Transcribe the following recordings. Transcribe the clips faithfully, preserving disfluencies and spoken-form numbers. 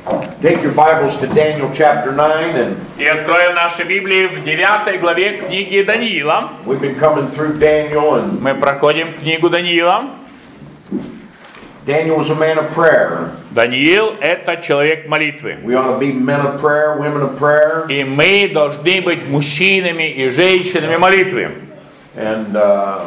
Take your Bibles to Daniel chapter nine, and И откроем наши Библии в девятой главе книги Даниила. we've been coming through Daniel, and Мы проходим книгу Даниила. Daniel was a man of prayer. Даниил – это человек молитвы. We ought to be men of prayer, women of prayer, И мы должны быть мужчинами и женщинами молитвы. and uh,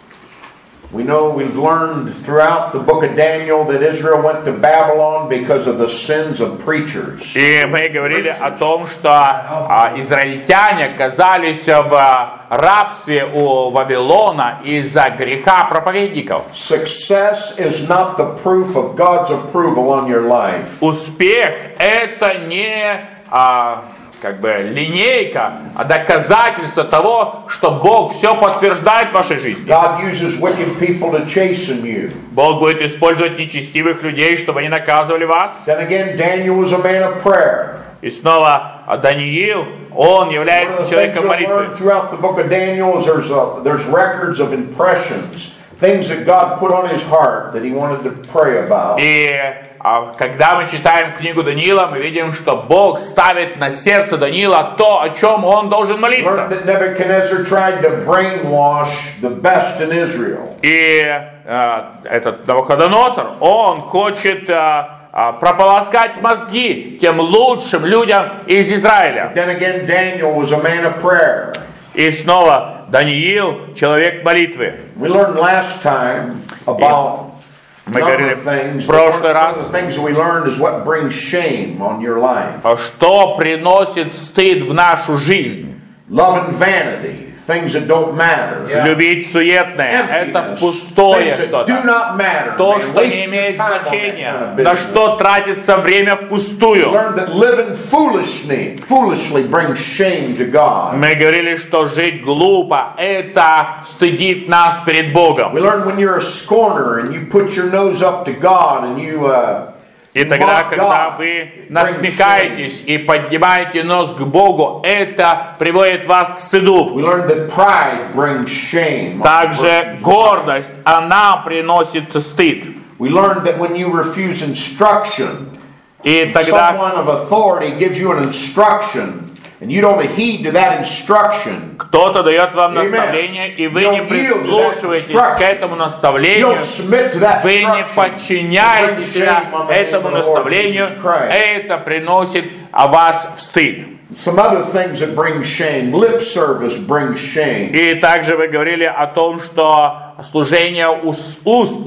we know we've learned throughout the book of Daniel that Israel went to Babylon because of the sins of preachers. И мы говорили о том, что а, израильтяне оказались в рабстве у Вавилона из-за греха проповедников. Success is not the proof of God's approval on your life. Успех – это не а, как бы линейка, а доказательство того, что Бог все подтверждает в вашей жизни. God uses wicked people to chasten you. Бог будет использовать нечестивых людей, чтобы они наказывали вас. Then again, Daniel was a man of prayer. И снова Даниил, он One of является the things человеком you'll молитвы. learn throughout the book of Daniel is there's, a, there's records of impressions, things that God put on his heart that he wanted to pray about. И а, когда мы читаем книгу Даниила, мы видим, что Бог ставит на сердце Даниила то, о чем он должен Learned молиться. that Nebuchadnezzar tried to brainwash the best in Israel. И а, этот Навуходоносор, он хочет а, а, прополоскать мозги тем лучшим людям из Израиля. Then again, Daniel was a man of prayer. И снова Даниил, человек молитвы. We learned last time about Мы a number говорили of things, в but one прошлый one of раз, the things that we learned is what brings shame on your life. что приносит стыд в нашу жизнь. Love and vanity, things that don't matter. Любить суетное, это Emptiness, пустое things that do что-то. not matter. То, Man, что waste не your имеет time on that значения, kind of на business. что тратится время We впустую. learned that living foolishly, foolishly brings shame to God. Мы говорили, что жить глупо, это стыдит нас перед Богом. We learned when you're a scorner and you put your nose up to God and you uh, И тогда, mock когда God, вы brings насмехаетесь и поднимаете нос к Богу, это приводит вас к We стыду. learned that pride brings shame. on Также persons. гордость, она приносит стыд. We learned that when you refuse instruction, И тогда, someone of authority gives you an instruction, and you don't heed to that instruction. кто-то дает вам Amen. наставление, и вы You не don't yield to that прислушиваетесь instruction. к этому You наставлению, don't submit to that вы не instruction. It подчиняете brings себя shame on the name этому of the Lord наставлению, Jesus Christ. это приносит о вас в стыд. Some other things that bring shame. Lip service brings shame. И также вы говорили о том, что служение уст, уст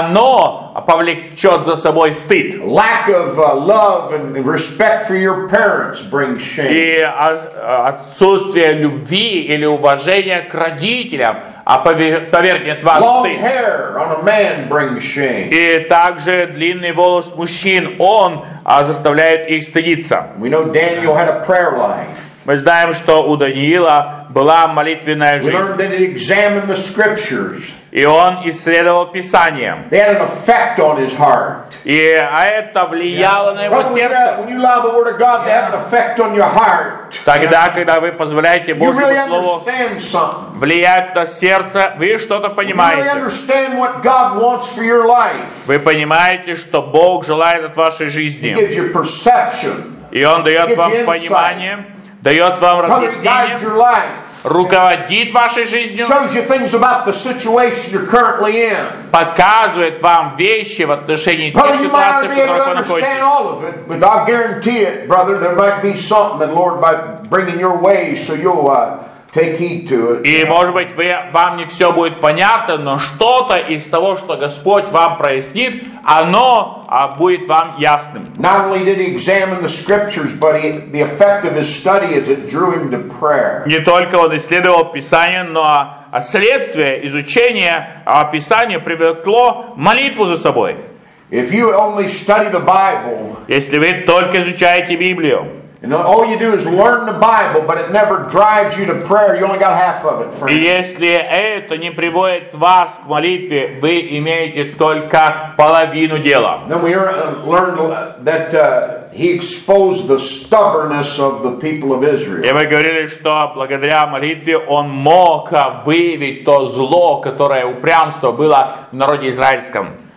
оно повлечет за собой стыд. Lack of uh, love and respect for your parents brings shame. И а, отсутствие любви или уважения к родителям а пове- повергнет вас в Long стыд. hair on a man brings shame. И также длинный волос мужчин, он а, заставляет их стыдиться. We know Daniel had a prayer life. Мы знаем, что у Даниила была молитвенная We жизнь. learned that he examined the scriptures. И он исследовал Писание. They had an effect on his heart. И а это влияло на его Brother, when you, сердце. allow, when you allow the Word of God to have an effect on your heart, Тогда, когда вы позволяете you really Божьему Слову understand something. влиять на сердце, вы что-то You really понимаете. understand what God wants for your life. Вы понимаете, что Бог желает от вашей He жизни. gives you perception. И Он дает gives вам you insight. понимание, дает вам Brother, it guides разъяснение, your life. руководит вашей жизнью, Shows you things about the situation you're currently in. показывает вам вещи в отношении тех Brother, you might ситуаций, not в be able to которых вы understand находитесь. all of it, but I guarantee it, brother, there might be something that Lord might bring in your way so you'll uh, take heed to it. И, может быть, вы, вам не все будет понятно, но что-то из того, что Господь вам прояснит, оно а, будет вам ясным. Not only did he examine the scriptures, but he, the effect of his study is it drew him to prayer. Не только он исследовал Писание, но а следствие изучения а, Писания привлекло молитву за собой. If you only study the Bible, Если вы только изучаете Библию, and all you do is learn the Bible, but it never drives you to prayer, you only got half of it, и friend. если это не приводит вас к молитве, вы имеете только половину дела. Then we uh, learned that uh, he exposed the stubbornness of the people of И Israel. мы говорили, что благодаря молитве он мог выявить то зло, которое упрямство было в народе израильском.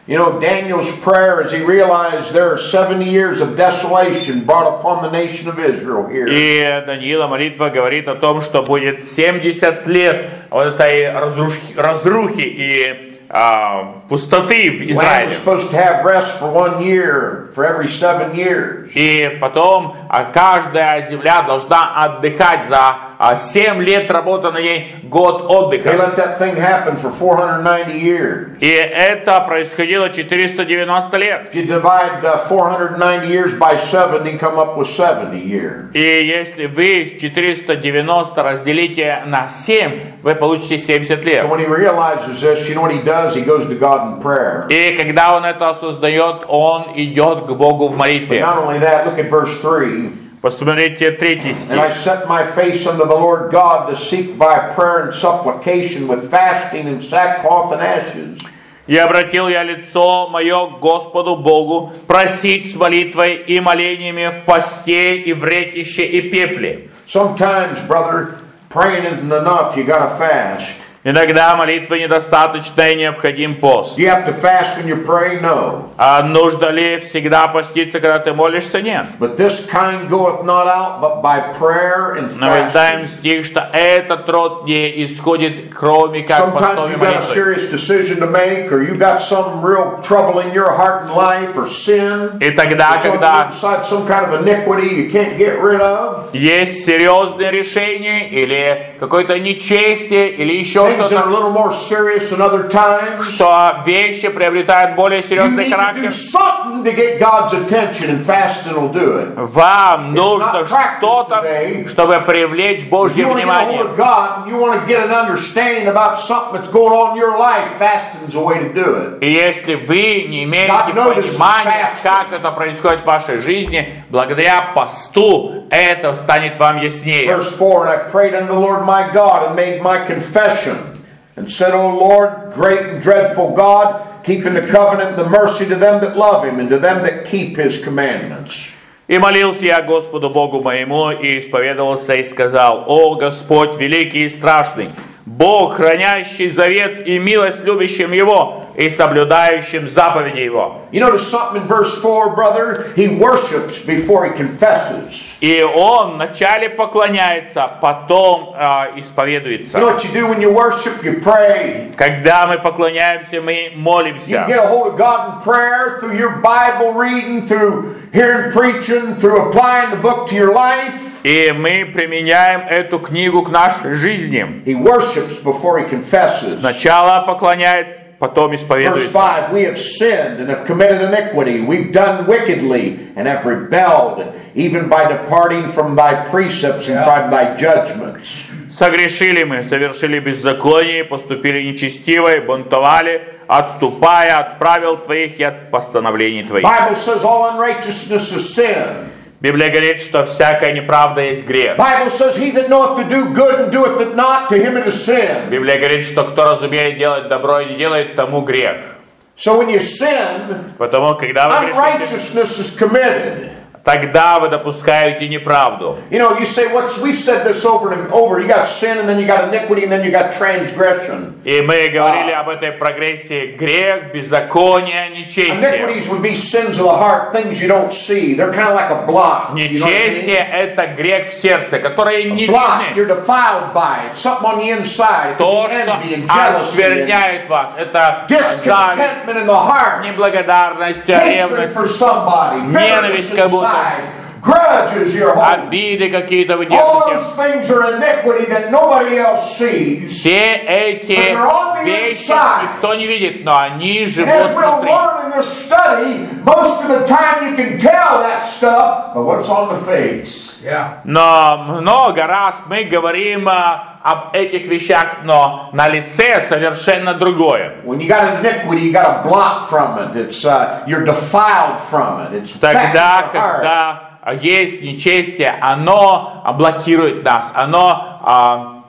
You know, Daniel's prayer as he realized there are seventy years of desolation brought upon the nation of Israel here. И Даниила молитва говорит о том, что будет семьдесят лет вот этой разрухи, разрухи и а, пустоты в Land Израиле. was supposed to have rest for one year for every seven years. И потом а, каждая земля должна отдыхать за а, семь лет работы на ней, год They отдыха. let that thing happen for four hundred ninety years. И это происходило четыреста девяносто лет. If you divide uh, four hundred ninety years by seven, you come up with seventy years. И если вы четыреста девяносто разделите на семь, вы получите семьдесят лет. So when he realizes this, you know what he does? He goes to God in prayer. И когда он это осознает, он идет к Богу в But молитве. not only that, look at verse three. Посмотрите третий And I стих. set my face unto the Lord God to seek by prayer and supplication with fasting and sackcloth and ashes. «И обратил я лицо мое к Господу Богу, просить с молитвой и молениями в посте и в ретище и пепле». Sometimes, brother, praying isn't enough. You gotta fast. Иногда молитвы недостаточно и необходим пост. Do you have to fast when you pray? No. А нужно ли всегда поститься, когда ты молишься? Нет. But this kind goeth not out but by prayer and Но мы знаем fasting. стих, что этот род не исходит, кроме как Sometimes постом и you've got a молитвой. serious decision to make, or you got some real trouble in your heart and life, or sin. И тогда, It's on the когда inside, some kind of iniquity you can't get rid of. есть серьезное решение, или какое-то нечестие, или еще Things that are a что-то, little more serious than other times. что вещи приобретают более You серьезный need to do характер, something to get God's attention, and fasting will do it. вам нужно not practiced что-то, today. чтобы привлечь If Божье you want to get a hold внимание. of God and you want to get an understanding about something that's going on in your life, fasting's the way to do it. И если вы не имеете God notices понимания, fasting. как это происходит в вашей жизни, благодаря посту это станет вам яснее. Verse four, and I prayed unto the Lord my God and made my confession and said, O Lord, great and dreadful God, keeping the covenant and the mercy to them that love him and to them that keep his commandments. И молился я Господу Богу моему, и исповедовался, и сказал: «О Господь великий и страшный, Бог, хранящий завет и милость любящим Его и соблюдающим заповеди Его». You notice something in verse four, brother? He worships before he confesses. И он вначале поклоняется, потом э, исповедуется. You know what you do when you worship? You pray. Когда мы поклоняемся, мы You молимся. get a hold of God in prayer through your Bible reading, through hearing preaching, through applying the book to your life. И мы применяем эту книгу к нашей жизни. He worships before he confesses. Сначала поклоняется, потом Verse исповедуется. five, we have sinned and have committed iniquity. We've done wickedly and have rebelled, even by departing from thy precepts and from thy judgments. Согрешили мы, совершили беззаконие, поступили нечестиво и бунтовали, отступая от правил твоих и от постановлений твоих. Bible says all unrighteousness is sin. Библия говорит, что всякая неправда есть грех. Bible says he that knoweth to do good and doeth it not, to him it is sin. Библия говорит, что кто разумеет делать добро и не делает, тому грех. So when you sin, Потому когда вы грешите, unrighteousness is committed. тогда вы допускаете неправду. You know, you say, what's, we've said this over and over. You got sin, and then you got iniquity, and then you got transgression. И мы говорили об этой прогрессии: грех, беззаконие, нечестие. Iniquities would be sins of the heart, things you don't see. They're kind of like a blot. You know what I mean? Нечестие – это грех в сердце, который не Blot, you're видны. defiled by it. Something on the inside. It То, could be что envy and jealousy and оскверняет вас, это зависть, discontentment in the heart. неблагодарность, Hatred ревность, for somebody. Bitterness ненависть как будто. inside. Grudges you're holding. обиды какие-то вы All держите. those things are iniquity that nobody else sees. Все эти вещи никто не видит, но они And живут as we'll внутри. learn in this study, most of the time you can tell that stuff by what's on the face. Yeah. Но много раз мы говорим а, об этих вещах, но на лице совершенно другое. When you got an iniquity, you got a blot from it. It's uh, you're defiled from it. It's Тогда, affecting the heart. когда есть нечестие, оно блокирует нас, оно а,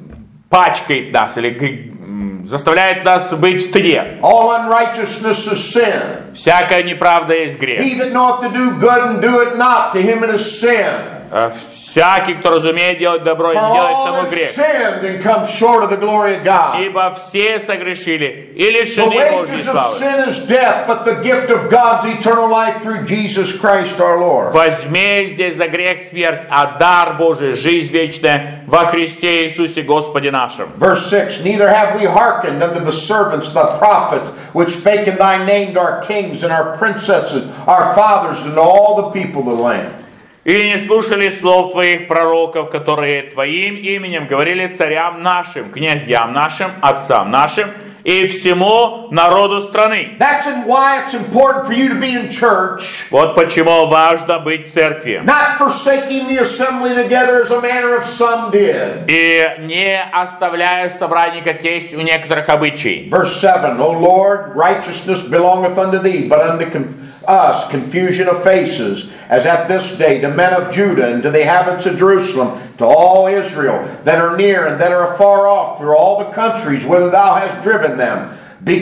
пачкает нас или м, заставляет нас быть в стыде. All unrighteousness is sin. Всякая неправда есть грех. He that knoweth to do good and do it not, to him it is sin. Всякий, кто разумеет делать добро и For не делает all тому have грех. sinned and come short of the glory of God. Ибо все согрешили и The лишены Божьей wages of славы. sin is death, but the gift of God's eternal life through Jesus Christ our Lord. Возмездие за грех смерть, а дар Божий жизнь вечная во Христе Иисусе Господе нашим. Verse six, neither have we hearkened unto the servants, the prophets, which spake in thy name to our kings and our princesses, our fathers, and all the people of the land. И не слушали слов твоих пророков, которые твоим именем говорили царям нашим, князьям нашим, отцам нашим и всему народу страны. That's why it's important for you to be in church. Вот почему важно быть в церкви. Not forsaking the assembly together as a manner of some did. И не оставляя собраний, как есть у некоторых обычаев. Verse seven, O Lord, righteousness belongeth unto thee, but unto con- us confusion of faces, as at this day to men of Judah and to the inhabitants of Jerusalem, to all Israel that are near and that are afar off through all the countries whither thou hast driven them,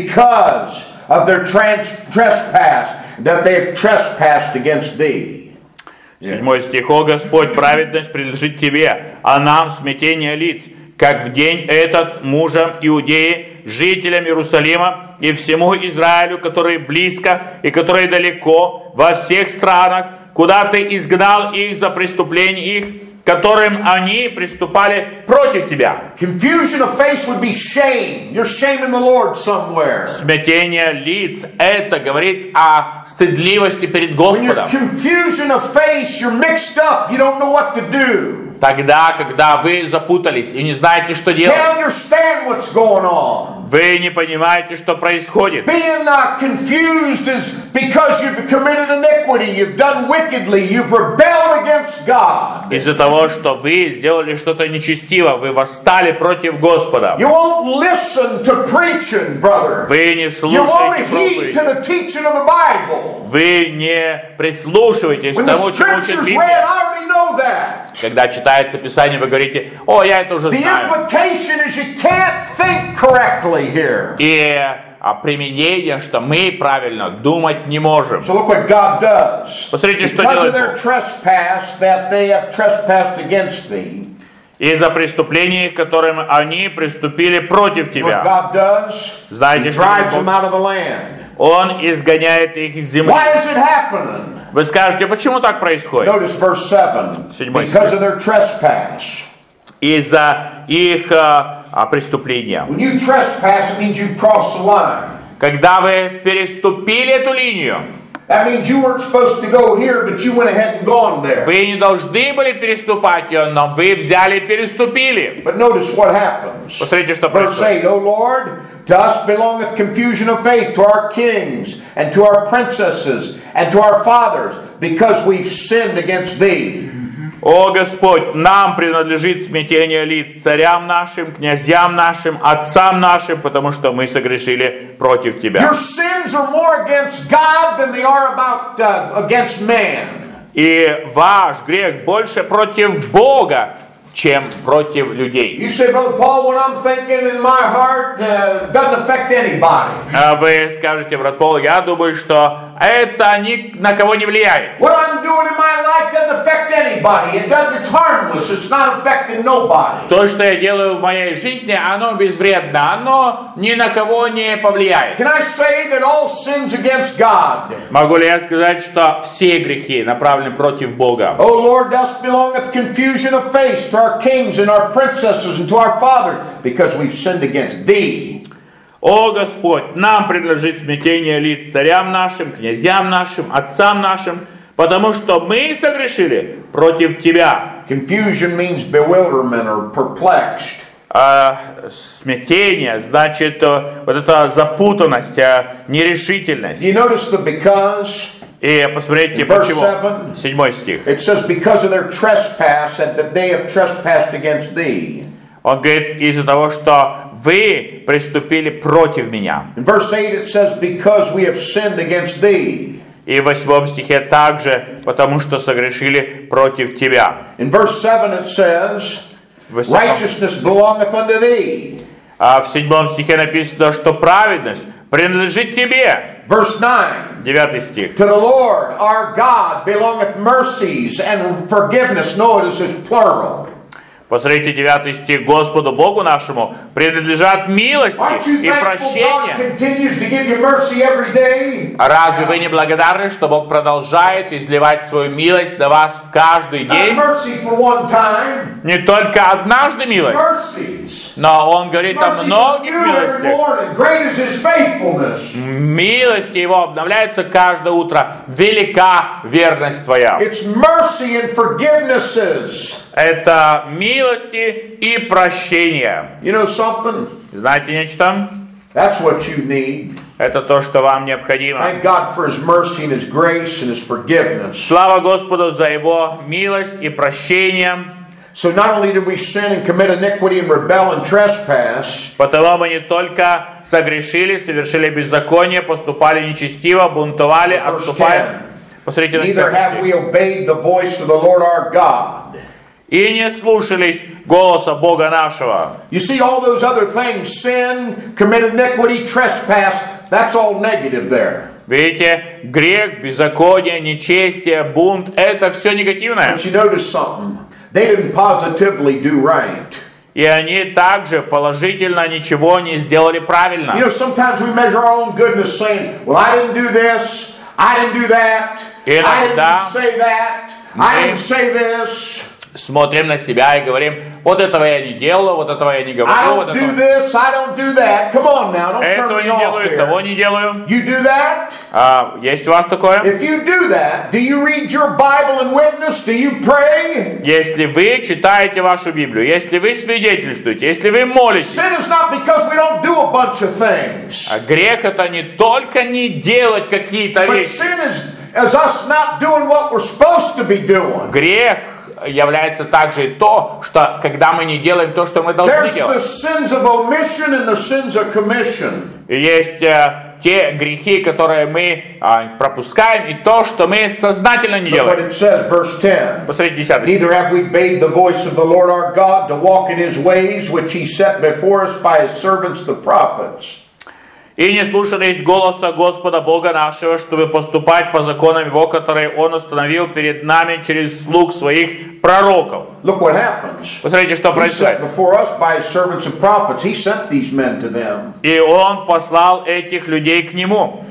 because of their trans- trespass, that they have trespassed against thee. Седьмой стих. О Господь, праведность принадлежит Тебе, а нам смятение лиц, как в день этот мужам Иудеи, жителям Иерусалима и всему Израилю, которые близко и которые далеко, во всех странах, куда Ты изгнал их за преступления их, которым они приступали против Тебя. Confusion of face would be shame. You're shaming the Lord somewhere. Смятение лиц – это говорит о стыдливости перед When you're Господом. confusion of face, you're mixed up. You don't know what to do. Тогда, когда вы запутались и не знаете, что делать, Can't understand what's going on. вы не понимаете, что происходит. Being not confused is because you've committed iniquity, you've done wickedly, you've rebelled against God. Из-за того, что вы сделали что-то нечестиво, вы восстали против Господа. You won't listen to preaching, brother. Вы не You won't слушаете heed to проповедь. the teaching of the Bible. Вы не прислушиваетесь к When the тому, чему учит scripture's read, Библия. I already know that. Когда читается Писание, вы говорите: «О, я это уже The знаю». implication is you can't think correctly here. И а, применение, что мы правильно думать не можем. So look what God does. Посмотрите, что Because of делает their Бог. trespass that they have trespassed against thee. Из-за преступлений, к которым они приступили против What тебя. God does, Знаете, He что drives Бог- them out of the land. Он изгоняет их из земли. Why is it happening? Вы скажете, почему так происходит? Notice verse seven. Седьмой Because of their trespass. Из-за их а, а, преступления. When you trespass, it means you cross the line. Когда вы переступили эту линию, That means you weren't supposed to go here, but you went ahead and gone there. вы не должны были переступать ее, но вы взяли и переступили. But notice what happens. Посмотрите, что Verse происходит. eight, O Lord, to us belongeth confusion of faith, to our kings, and to our princesses, and to our fathers, because we've sinned against thee. О Господь, нам принадлежит смятение лиц, царям нашим, князьям нашим, отцам нашим, потому что мы согрешили против Your Тебя. sins are more against God than they are about uh, against man. И ваш грех больше против Бога, чем против людей. You say, Brother Paul, what I'm thinking in my heart uh, doesn't affect anybody. А вы скажете: брат Пол, я думаю, что это ни на кого не влияет. What I'm doing in my life doesn't affect anybody. It doesn't, it's harmless. It's not affecting nobody. То, что я делаю в моей жизни, оно безвредно, оно ни на кого не повлияет. Can I say that all sins against God? Могу ли я сказать, что все грехи направлены против Бога? O Lord, thus belongeth confusion of face to our kings and our princesses and to our fathers, because we've sinned against thee. О Господь, нам принадлежит смятение лиц царям нашим, князьям нашим, отцам нашим, потому что мы согрешили против Тебя. Confusion means bewilderment or perplexed. А, смятение значит э, вот эта запутанность, а, нерешительность. You notice the because? И посмотрите, Verse почему. seven. Седьмой стих. It says, because of their trespass, and that they have trespassed against thee. Он говорит, из-за того, что вы приступили против меня. In verse eight it says, because we have sinned against thee. И в восьмом стихе также, потому что согрешили против тебя. In verse seven it says, В седьмом- righteousness belongeth unto thee. А в седьмом стихе написано, что праведность принадлежит тебе. Verse nine. Девятый стих. To the Lord our God belongeth mercies and forgiveness. Notice it's plural. Посмотрите, девятый стих. Господу Богу нашему принадлежат милости и прощения. Разве вы не благодарны, что Бог продолжает изливать свою милость на вас в каждый день? Не только однажды милость, но Он говорит о многих милостях. Милость Его обновляется каждое утро. Велика верность Твоя. Это милости и прощения. You know something? Знаете нечто? That's what you need. Это то, что вам необходимо. Thank God for His mercy and His grace and His forgiveness. Слава Господу за Его милость и прощение. So not only did we sin and commit iniquity and rebel and trespass, потому мы не только согрешили, совершили беззаконие, поступали нечестиво, бунтовали, отступая. Посмотрите на neither have we obeyed the voice of the Lord our God. И не слушались голоса Бога нашего. You see all those other things, sin, commit iniquity, trespass, that's all negative there. Видите, грех, беззаконие, нечестие, бунт, это все негативное. But you notice something, they didn't positively do right. И они также положительно ничего не сделали правильно. You know, sometimes we measure our own goodness saying, well, I didn't do this, I didn't do that, I didn't say that, I didn't say this. Смотрим на себя и говорим, вот этого я не делаю, вот этого я не говорю, вот этого. Этого не делаю, того не делаю. You do that? А, есть у вас такое? If you do that, do you read your Bible and witness? Do you pray? Если вы читаете вашу Библию, если вы свидетельствуете, если вы молитесь. Sin is not because we don't do a bunch of things. А грех это не только не делать какие-то вещи. But sin is, is us not doing what we're supposed to be doing. Грех является также и то, что когда мы не делаем то, что мы должны делать. Есть э, те грехи, которые мы э, пропускаем, и то, что мы сознательно не делаем. Посмотрите десятый стих. Neither have we obeyed the voice of the Lord our God to walk in His ways, which He set before us by His servants the prophets. И не слушались голоса Господа Бога нашего, чтобы поступать по законам Его, которые Он установил перед нами через слуг Своих пророков. Look what happens. Посмотрите, что происходит. И Он послал этих людей к Нему.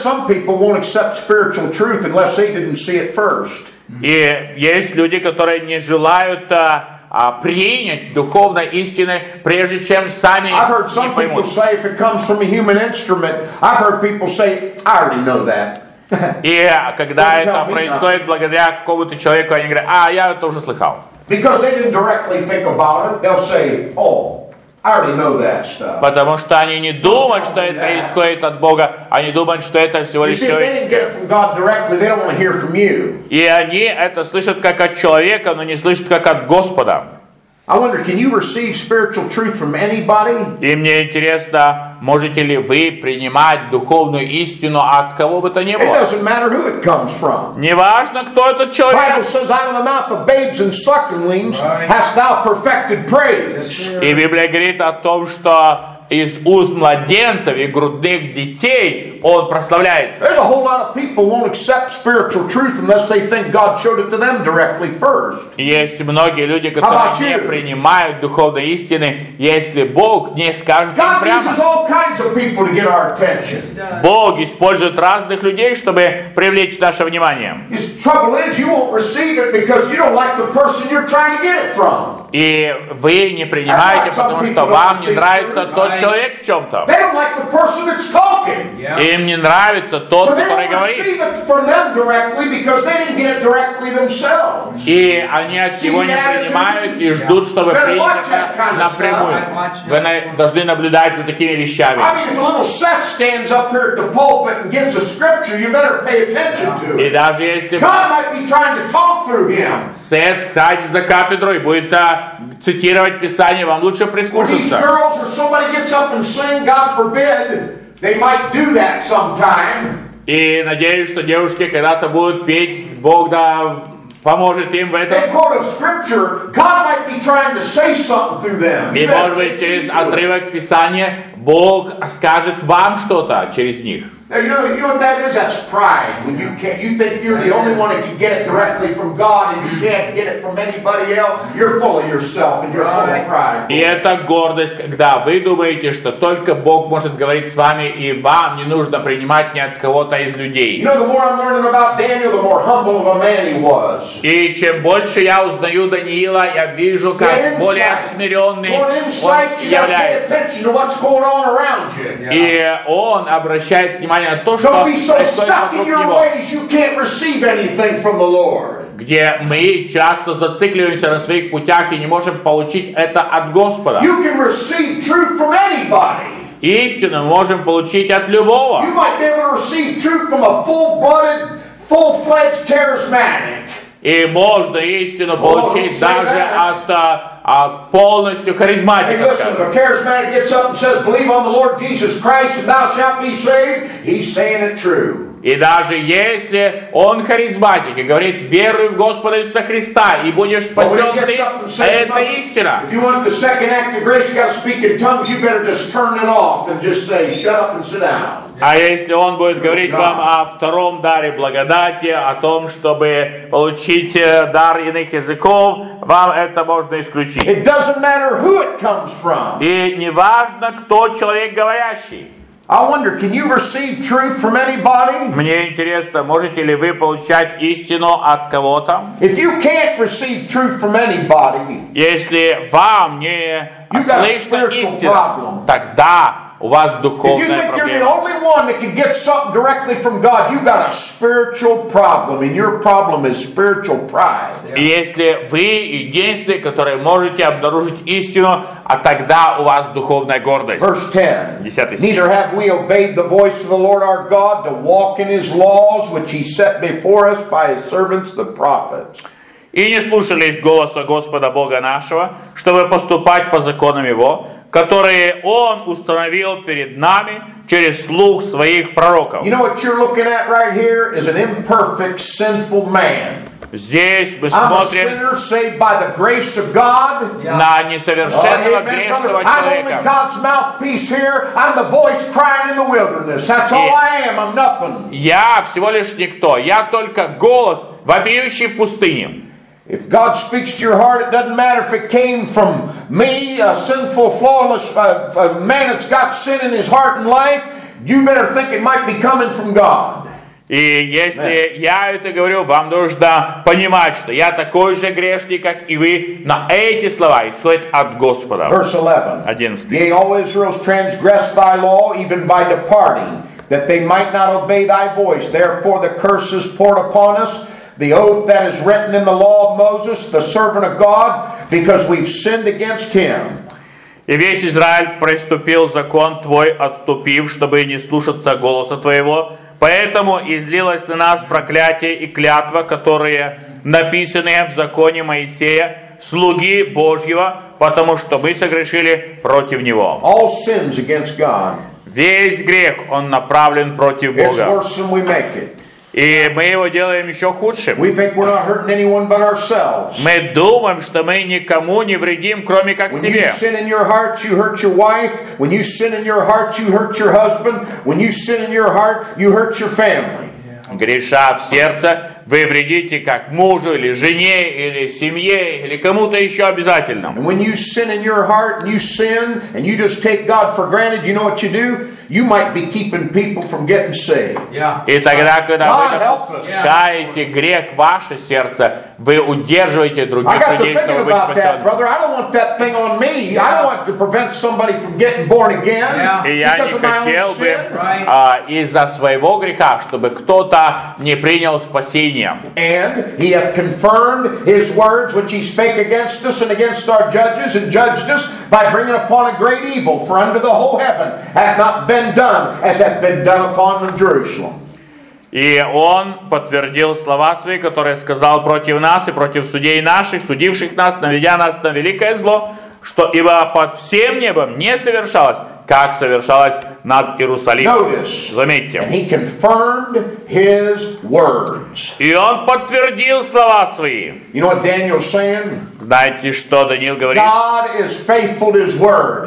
И есть люди, которые не желают А принять духовной истины, прежде чем сами не поймут. И когда это происходит благодаря какому-то человеку, они говорят, а, я это уже слыхал. Потому что они не думают, что это исходит от Бога, они думают, что это всего лишь человеческое. И они это слышат как от человека, но не слышат как от Господа. I wonder, can you receive spiritual truth from anybody? И мне интересно, можете ли вы принимать духовную истину от кого бы то ни было? It doesn't matter who it comes from. Неважно, кто этот человек. Bible says, out of the mouth of babes and sucklings hast thou perfected praise. И Библия говорит о том, что из уст младенцев и грудных детей Он прославляется. There's a whole lot of people won't accept spiritual truth unless they think God showed it to them directly first. Есть многие люди, которые не принимают духовной истины, если Бог не скажет им прямо. God uses all kinds of people to get our attention. Бог использует разных людей, чтобы привлечь наше внимание. His trouble is you won't receive it because you don't like the person you're trying to get it from. И вы не принимаете, потому что вам не нравится тот человек в чем-то. Им не нравится тот, который говорит. И они от него не принимают и ждут, чтобы принять это напрямую. Вы должны наблюдать за такими вещами. И даже если Сет станет за кафедрой и будет цитировать Писание, вам лучше прислушаться. И надеюсь, что девушки когда-то будут петь, Бог да поможет им в этом. И может быть через отрывок Писания Бог скажет вам что-то через них. Now, you know, you know what that is? That's pride. When you can't, you think you're the only one that can get it directly from God, and you can't get it from anybody else. You're full of yourself, and you're full of pride. И это гордость, когда вы думаете, что только Бог может говорить с вами, и вам не нужно принимать ни от кого-то из людей. You know, the more I'm learning about Daniel, the more humble of a man he was. И чем больше я узнаю Даниила, я вижу, как более смиренный он является. И он обращает внимание на то, что происходит вокруг него. Где мы часто зацикливаемся на своих путях и не можем получить это от Господа. Истину мы можем получить от любого. И можно истину получить oh, даже от а, полностью харизматика. И даже если он харизматик и говорит, веруй в Господа Иисуса Христа и будешь спасен ты, это истина. А если он будет говорить вам о втором даре благодати, о том, чтобы получить дар иных языков, вам это можно исключить. И не важно, кто человек говорящий. I wonder, can you receive truth from anybody? Мне интересно, можете ли вы получать истину от кого-то? If you can't receive truth from anybody, если вам не слышно истину, тогда у вас духовная проблема. И если вы единственный, который можете обнаружить истину, а тогда у вас духовная гордость. Десятый стих. Neither have we obeyed the voice of the Lord our God to walk in His laws, which He set before us by His servants the prophets. И не слушались голоса Господа Бога нашего, чтобы поступать по законам Его, которые Он установил перед нами через слух своих пророков. You know what you're looking at right here is an imperfect, sinful man. Здесь мы смотрим на несовершенного грешного человека. Я всего лишь никто. Я только голос, вопиющий в пустыне. If God speaks to your heart, it doesn't matter if it came from me, a sinful, flawless uh, a man that's got sin in his heart and life. You better think it might be coming from God. И если я это говорю, вам нужно понимать, что я такой же грешник, как и вы, но эти слова исходят от Господа. Verse eleven. одиннадцатый. Yea, all Israel's transgressed thy law, even by departing, that they might not obey thy voice. Therefore the curse is poured upon us, the oath that is written in the law of Moses, the servant of God, because we've sinned against him. И весь Израиль приступил закон твой, отступив, чтобы не слушаться голоса твоего. Поэтому излилось на нас проклятие и клятва, которые написаны в законе Моисея, слуги Божьего, потому что мы согрешили против него. All sins against God. Весь грех, он направлен против Бога. It's worse than we make it. И мы его делаем еще худшим. We think we're not hurting anyone but ourselves. Мы думаем, что мы никому не вредим, кроме как When себе. you sin in your heart, you hurt your wife. When you sin in your heart, you hurt your husband. When you sin in your heart, you hurt your family. Греша в сердце, вы вредите как мужу, или жене, или семье, или кому-то еще обязательно. And when you sin in your heart, and you sin, and you just take God for granted, you know what you do? You might be keeping people from getting saved. Yeah. И тогда, когда вы допускаете грех в ваше сердце, вы удерживаете других людей, чтобы быть спасенными. И я не хотел бы а, из-за своего греха, чтобы кто-то не принял спасение. And he hath confirmed his words which he spake against us and against our judges and judged us by bringing upon a great evil, for under the whole heaven hath not been done as hath been done upon Jerusalem. И он подтвердил слова свои, которые сказал против нас и против судей наших, судивших нас, наведя нас на великое зло, что ибо под всем небом не совершалось, как совершалось над Иерусалимом. Notice, заметьте. and he confirmed his words. И он подтвердил слова свои. You know what Daniel's saying? Знаете, что Даниил говорит? God is faithful to his word.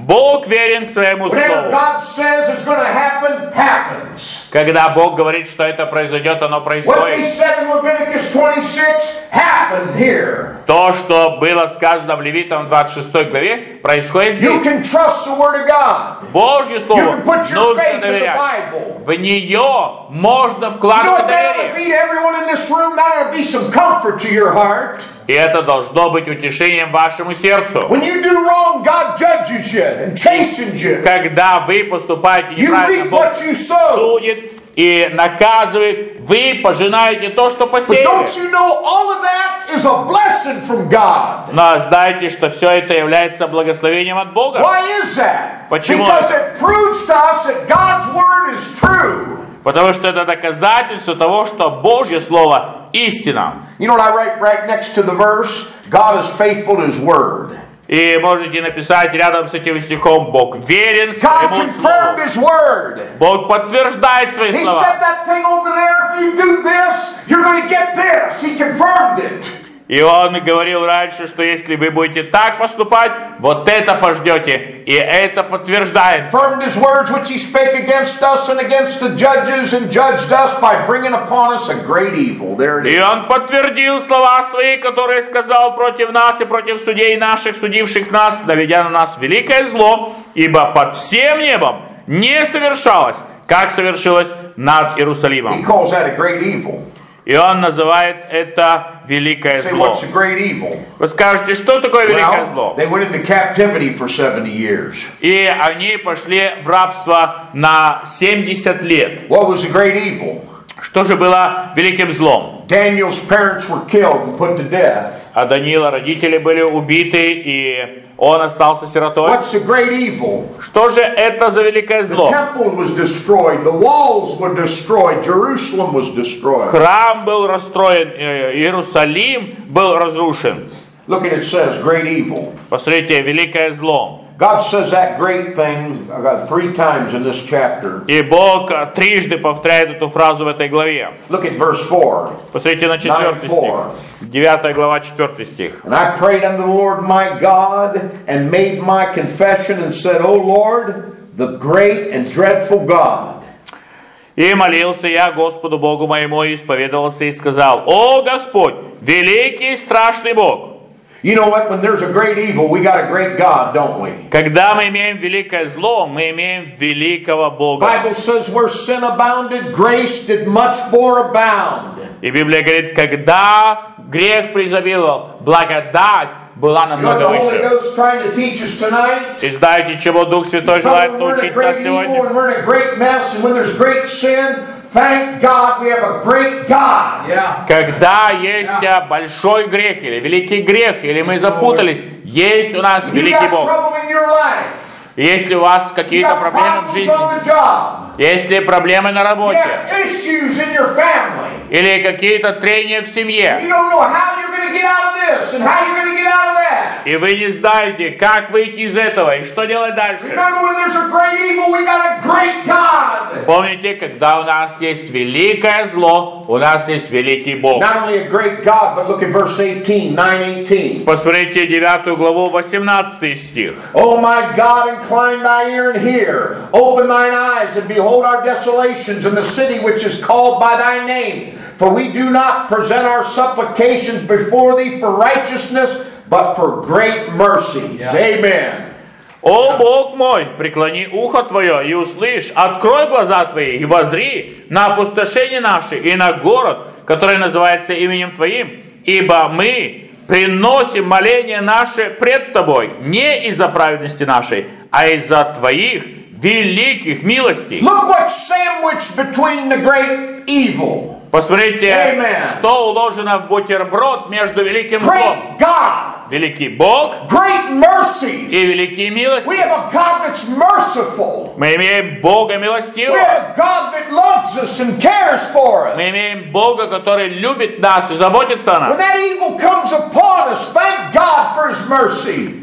Бог верен своему Whatever слову. God says is going to happen, happens. Когда Бог говорит, что это произойдет, оно What He происходит. said in Leviticus twenty-six happened here. То, что было сказано в Левитам двадцать шестой главе, происходит You здесь. can trust the Word of God. Божье You Слово can put your нужно faith in the доверять. Bible. В нее можно You know вкладывать what that ought to доверие. be to everyone in this room? That ought to be some comfort to your heart. И это должно быть утешением вашему сердцу. When you do wrong, God judges you and chastens you. Когда вы поступаете You неправильно, reap Бог what you sow. судит и наказывает. Вы пожинаете то, что But посеяли. don't you know all of that is a blessing from God? Но знайте, что все это является благословением от Бога. Why is that? Почему Because это? it proves to us that God's Word is true. Потому что это доказательство того, что Божье Слово истина. You know what I write right next to the verse? God is faithful to His Word. И можете написать рядом с этим стихом: Бог верен God своему confirmed Слову. His Word. Бог подтверждает свои He слова. said that thing over there, if you do this, you're going to get this. He confirmed it. И Он говорил раньше, что если вы будете так поступать, вот это пождете. И это подтверждает. Confirmed His words which He spake against us and against the judges and judged us by bringing upon us a great evil. There it И is. Он подтвердил слова свои, которые сказал против нас и против судей наших, судивших нас, наведя на нас великое зло, ибо под всем небом не совершалось, как совершилось над He Иерусалимом. calls that a great evil. И Он называет это великое Say, зло. what's a great evil? Вы скажете, что такое великое Well, зло? they went into captivity for seventy years. И они пошли в рабство на семьдесят лет. What was the great evil? Что же было великим злом? Daniel's parents were killed and put to death. А Даниила родители были убиты, и он остался сиротой. What's the great evil? Что же это за великое The зло? temple was destroyed. The walls were destroyed. Jerusalem was destroyed. Храм был расстроен, э, Иерусалим был разрушен. Look at it says, great evil. Посмотрите, великое зло. God says that great thing uh, three times in this chapter. И Бог трижды повторяет эту фразу в этой главе. Look at verse four. Посмотрите на четвертый four. стих. Девятая глава, четвертый стих. And I prayed unto the Lord my God, and made my confession, and said, O Lord, the great and dreadful God. И молился я Господу Богу моему, и исповедовался, и сказал: О Господь, великий и страшный Бог! You know what? When there's a great evil, we got a great God, don't we? Когда мы имеем великое зло, мы имеем великого Бога. Bible says where sin abounded, grace did much more abound. И Библия говорит, когда грех преизобиловал, благодать была You know what намного the Holy выше. Ghost is trying to teach us tonight? И знаете, чего Дух Святой желает When we're in a научить great нас evil сегодня? and we're in a great mess, and when there's great sin, thank God we have a great God. Yeah. Когда есть а, большой грех, или великий грех, или мы запутались, есть у нас You великий got Бог. trouble in your life. Если у вас You какие-то got проблемы в problems жизни, on the job. если проблемы на You работе, have issues in your family. или какие-то трения в семье, You don't know how you're going to get out of this and how you're going to get out of that. и вы не знаете, как выйти из этого, и что делать дальше. Remember, when there's a great evil, we got a great God. Помните, когда у нас есть великое зло, у нас есть великий Бог. Not only a great God, but look at verse eighteen, nine eighteen. Посмотрите девятую главу, восемнадцатый стих. O my God, incline thy ear and hear. Open thine eyes and behold our desolations in the city which is called by thy name. For we do not present our supplications before thee for righteousness, but for great mercies. Amen. «О Бог мой, преклони ухо твое и услышь, открой глаза твои и воззри на опустошение наше и на город, который называется именем твоим, ибо мы приносим моления наши пред тобой не из-за праведности нашей, а из-за твоих великих милостей». Look what's sandwiched between the great evil. Посмотрите, Amen. что уложено в бутерброд между великим злом. Great God. Великий Бог Great mercies. и великие We милости. have a God that's merciful. Мы имеем Бога We милостивого. have a God that loves us and cares for us. Мы имеем Бога, который любит нас и заботится о When нас. that evil comes upon us, thank God for His mercy.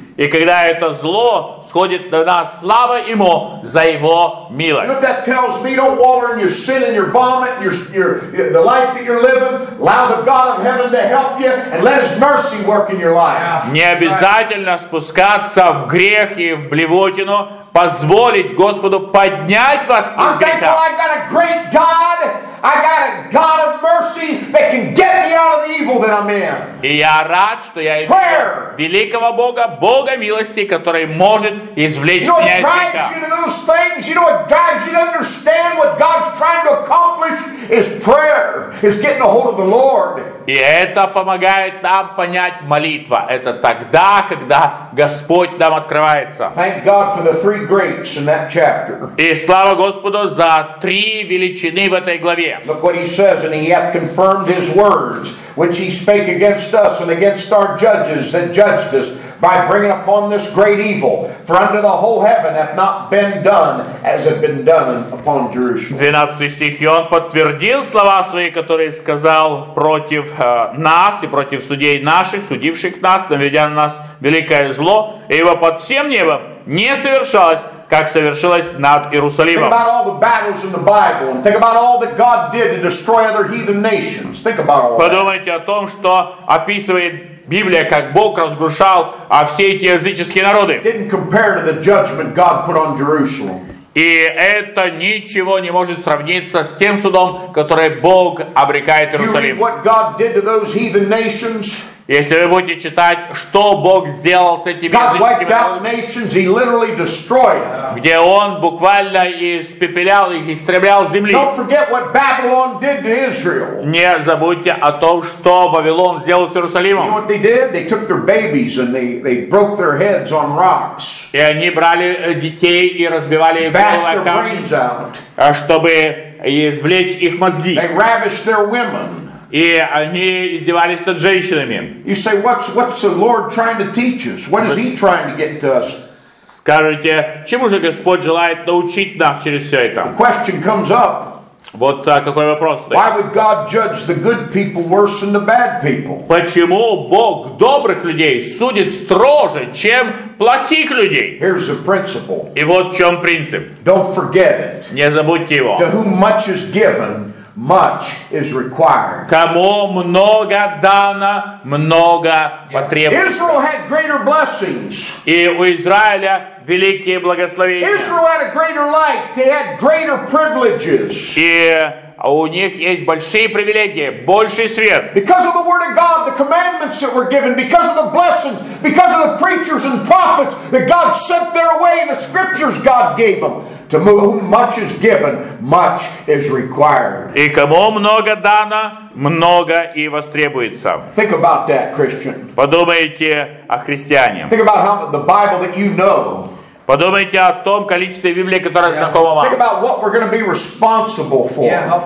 И когда это зло сходит на нас, слава Ему за Его милость. What that tells me, don't wallow in your sin and your vomit, and your, your, the life that you're living. Allow the God of heaven to help you and let His mercy work in your life. Не обязательно спускаться в грех и в блевотину, позволить Господу поднять вас из I'm thankful греха. I got a great God. I got a God of mercy that can get me out of the evil that I'm in. И я рад, что я имею Prayer. великого Бога, Бога милости, который может извлечь You know what меня из drives греха. you to those things? You know what drives you to understand what God's trying to accomplish is prayer, is getting a hold of the Lord. И это помогает нам понять молитва. Это тогда, когда Господь нам открывается. Thank God for the three greats in that chapter. И слава Господу за три величины в этой главе. Look what He says, and He hath confirmed His words, which He spake against us and against our judges that judged us, by bringing upon this great evil. For unto the whole heaven hath not been done as had been done upon Jerusalem. двенадцатый стих. И он подтвердил слова свои, которые сказал против э, нас и против судей наших, судивших нас, наведя на нас великое зло, ибо под всем небом не совершалось, как совершилось над Think Иерусалимом. about all the battles in the Bible, and think about all that God did to destroy other heathen nations. Think about all that. Подумайте о том, что описывает Библия, как Бог разрушал а все эти языческие народы. Didn't compare to the judgment God put on Jerusalem. И это ничего не может сравниться с тем судом, который Бог обрекает If you read Иерусалим. what God did to those heathen nations, Если вы будете читать, что Бог сделал с этими God языческими wiped out народами, nations, He literally destroyed them. где Он буквально испепелял их, истреблял с земли. Don't forget what Babylon did to Israel. Не забудьте о том, что Вавилон сделал с You know Иерусалимом. what they did? They took their babies and they, they broke their heads on rocks, И они брали детей и разбивали их bashed головы their о камни, brains out. чтобы извлечь их мозги. They ravished their women. И они издевались над женщинами. You say, what's, what's the Lord trying to teach us? What is He trying to get to us? Скажите, чему же Господь желает научить нас через все The это? question comes up. Вот а, какой вопрос стоит. Why would God judge the good people worse than the bad people? Почему Бог добрых людей судит строже, чем плохих людей? Here's the principle. И вот в чем принцип. Don't forget it. Не забудьте его. To whom much is given, much is required. Кому много дано, много потребуется. Israel had greater blessings. И у Израиля великие благословения. Israel had a greater light. They had greater privileges. И у них есть большие привилегии, больший свет. Because of the Word of God, the commandments that were given, because of the blessings, because of the preachers and prophets that God sent their way, and the scriptures God gave them. To whom much is given, much is required. И кому много дано, много и востребуется. Think about that, Christian. Подумайте о христиане. Think about how the Bible that you know. Подумайте о том количестве Библии, которое знакомо Think вам. about what we're going to be responsible for.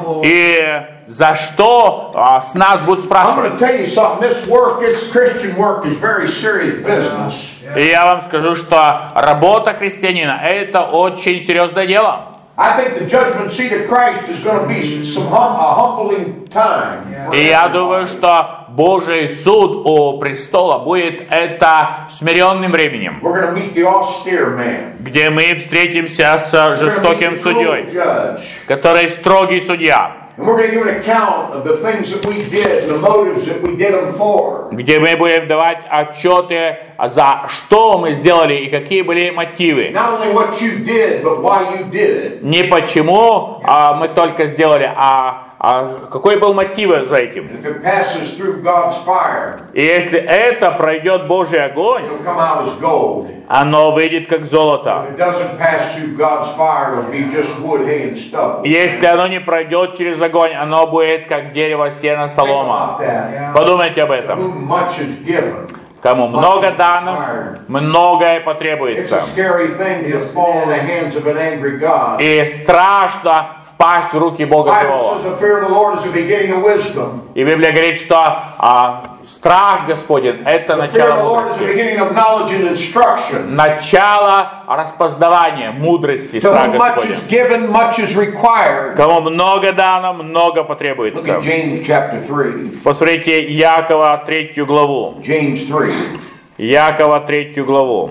И за что а, с нас будут I'm going to спрашивать. tell you something. This work, this Christian work, is very serious business. И я вам скажу, что работа христианина – это очень серьезное дело. I think the judgment seat of Christ is going to be some hum, a humbling time. for И я everybody. думаю, что Божий суд у престола будет это смиренным временем, We're going to meet the austere man. где мы встретимся с We're going to meet жестоким the cruel судьей, judge. который строгий судья, And we're going to give an account of the things that we did and the motives that we did them for. где мы будем давать отчеты за что мы сделали и какие были мотивы. Not only what you did, but why you did it. Не почему а, мы только сделали, а, а какой был мотив за этим. If it passes through God's fire, И если это пройдет Божий огонь, it'll come out as gold. оно выйдет как золото. If it doesn't pass through God's fire, it'll be just wood, hay, and stubble. Если оно не пройдет через огонь, оно будет как дерево, сено, Think солома. about that. Подумайте об этом. Whom much is given. Кому много дано, многое It's потребуется. a scary thing to fall in the hands of an angry God. И страшно впасть в руки Бога The Bible злого. says the fear of the Lord is the beginning of wisdom. И Библия говорит, что а, страх Господень – это The fear of начало the Lord is the мудрости. beginning of knowledge and instruction. Начало распознавания, мудрости, To страх whom much is Господень. given, much is required. Кому много дано, много Look потребуется. at James chapter three. Посмотрите Якова, третью главу. James three. Якова третью главу.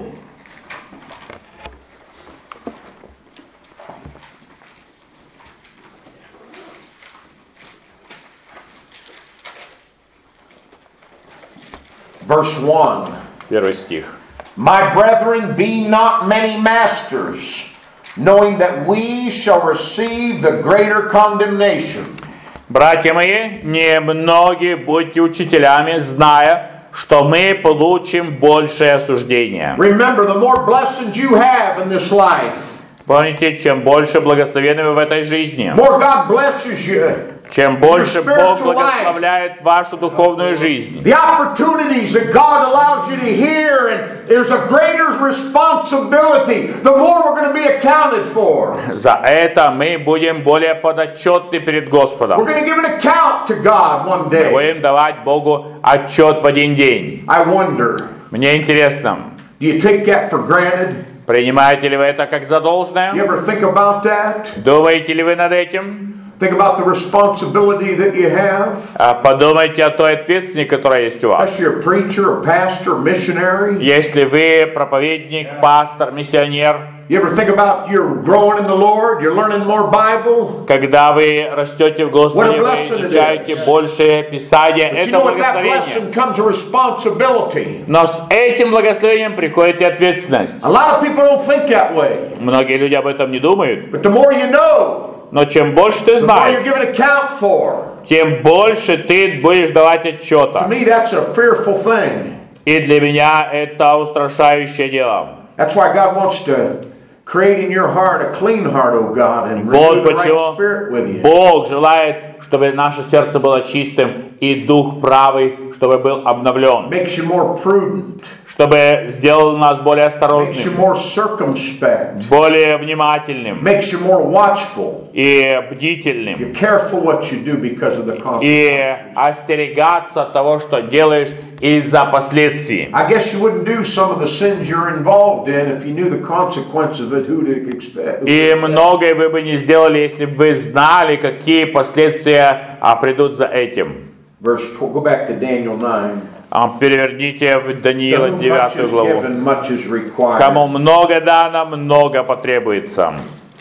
Verse one. Первый стих. My brethren, be not many masters, knowing that we shall receive the greater condemnation. Братья мои, не многие будьте учителями, зная, что мы получим большее осуждение. Remember, the more blessings you have in this life, Помните, чем больше благословены вы в этой жизни, more God blesses you, чем больше Бог благословляет вашу духовную жизнь, the opportunities that God allows you to hear, and there's a greater responsibility, the more we're going to be accounted for. за это мы будем более подотчетны перед Господом. We're going to give an account to God one Мы day. будем давать Богу отчет в один день. I wonder, Мне интересно, do you take that for granted? принимаете ли вы это как за You должное? ever think about that? Думаете ли вы над этим? Think about the responsibility that you have. А подумайте о той ответственности, которая есть у вас. Unless you're a preacher, a pastor, missionary. Если вы проповедник, пастор, миссионер, You ever think about you're growing in the Lord, you're learning more Bible? когда вы растете в Господе, вы изучаете больше Писания, But you это know with that благословение. blessing comes a responsibility. Но с этим благословением приходит и ответственность. A lot of people don't think that way. Многие люди об этом не думают. But the more you know, Но чем больше ты the more знаешь, you're giving account for. тем больше ты будешь давать To отчета. me, that's a fearful thing. И для меня это устрашающее дело. That's why God wants to create in your heart a clean heart, oh God, and renew Вот the right почему spirit with you. Бог желает, чтобы наше сердце было чистым и дух правый, чтобы был обновлен, Makes you more prudent. чтобы сделал нас более Makes you осторожными, more circumspect. более внимательным Makes you more watchful. и бдительным, You're careful what you do because of the consequences. и остерегаться того, что делаешь из-за последствий. I guess you wouldn't do some of the sins you're involved in if you knew the consequence of it, who to expect. И многое вы бы не сделали, если бы вы знали, какие последствия а, придут за этим. Verse twelve, go back to Daniel nine. А, Переверните в Даниила To whom much девятую is главу. given, much is required. Кому много дано, много потребуется.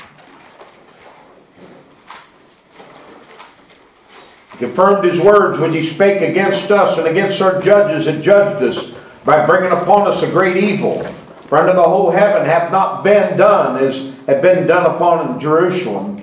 Confirmed his words which he spake against us and against our judges that judged us, by bringing upon us a great evil. For under the whole heaven hath not been done as had been done upon Jerusalem.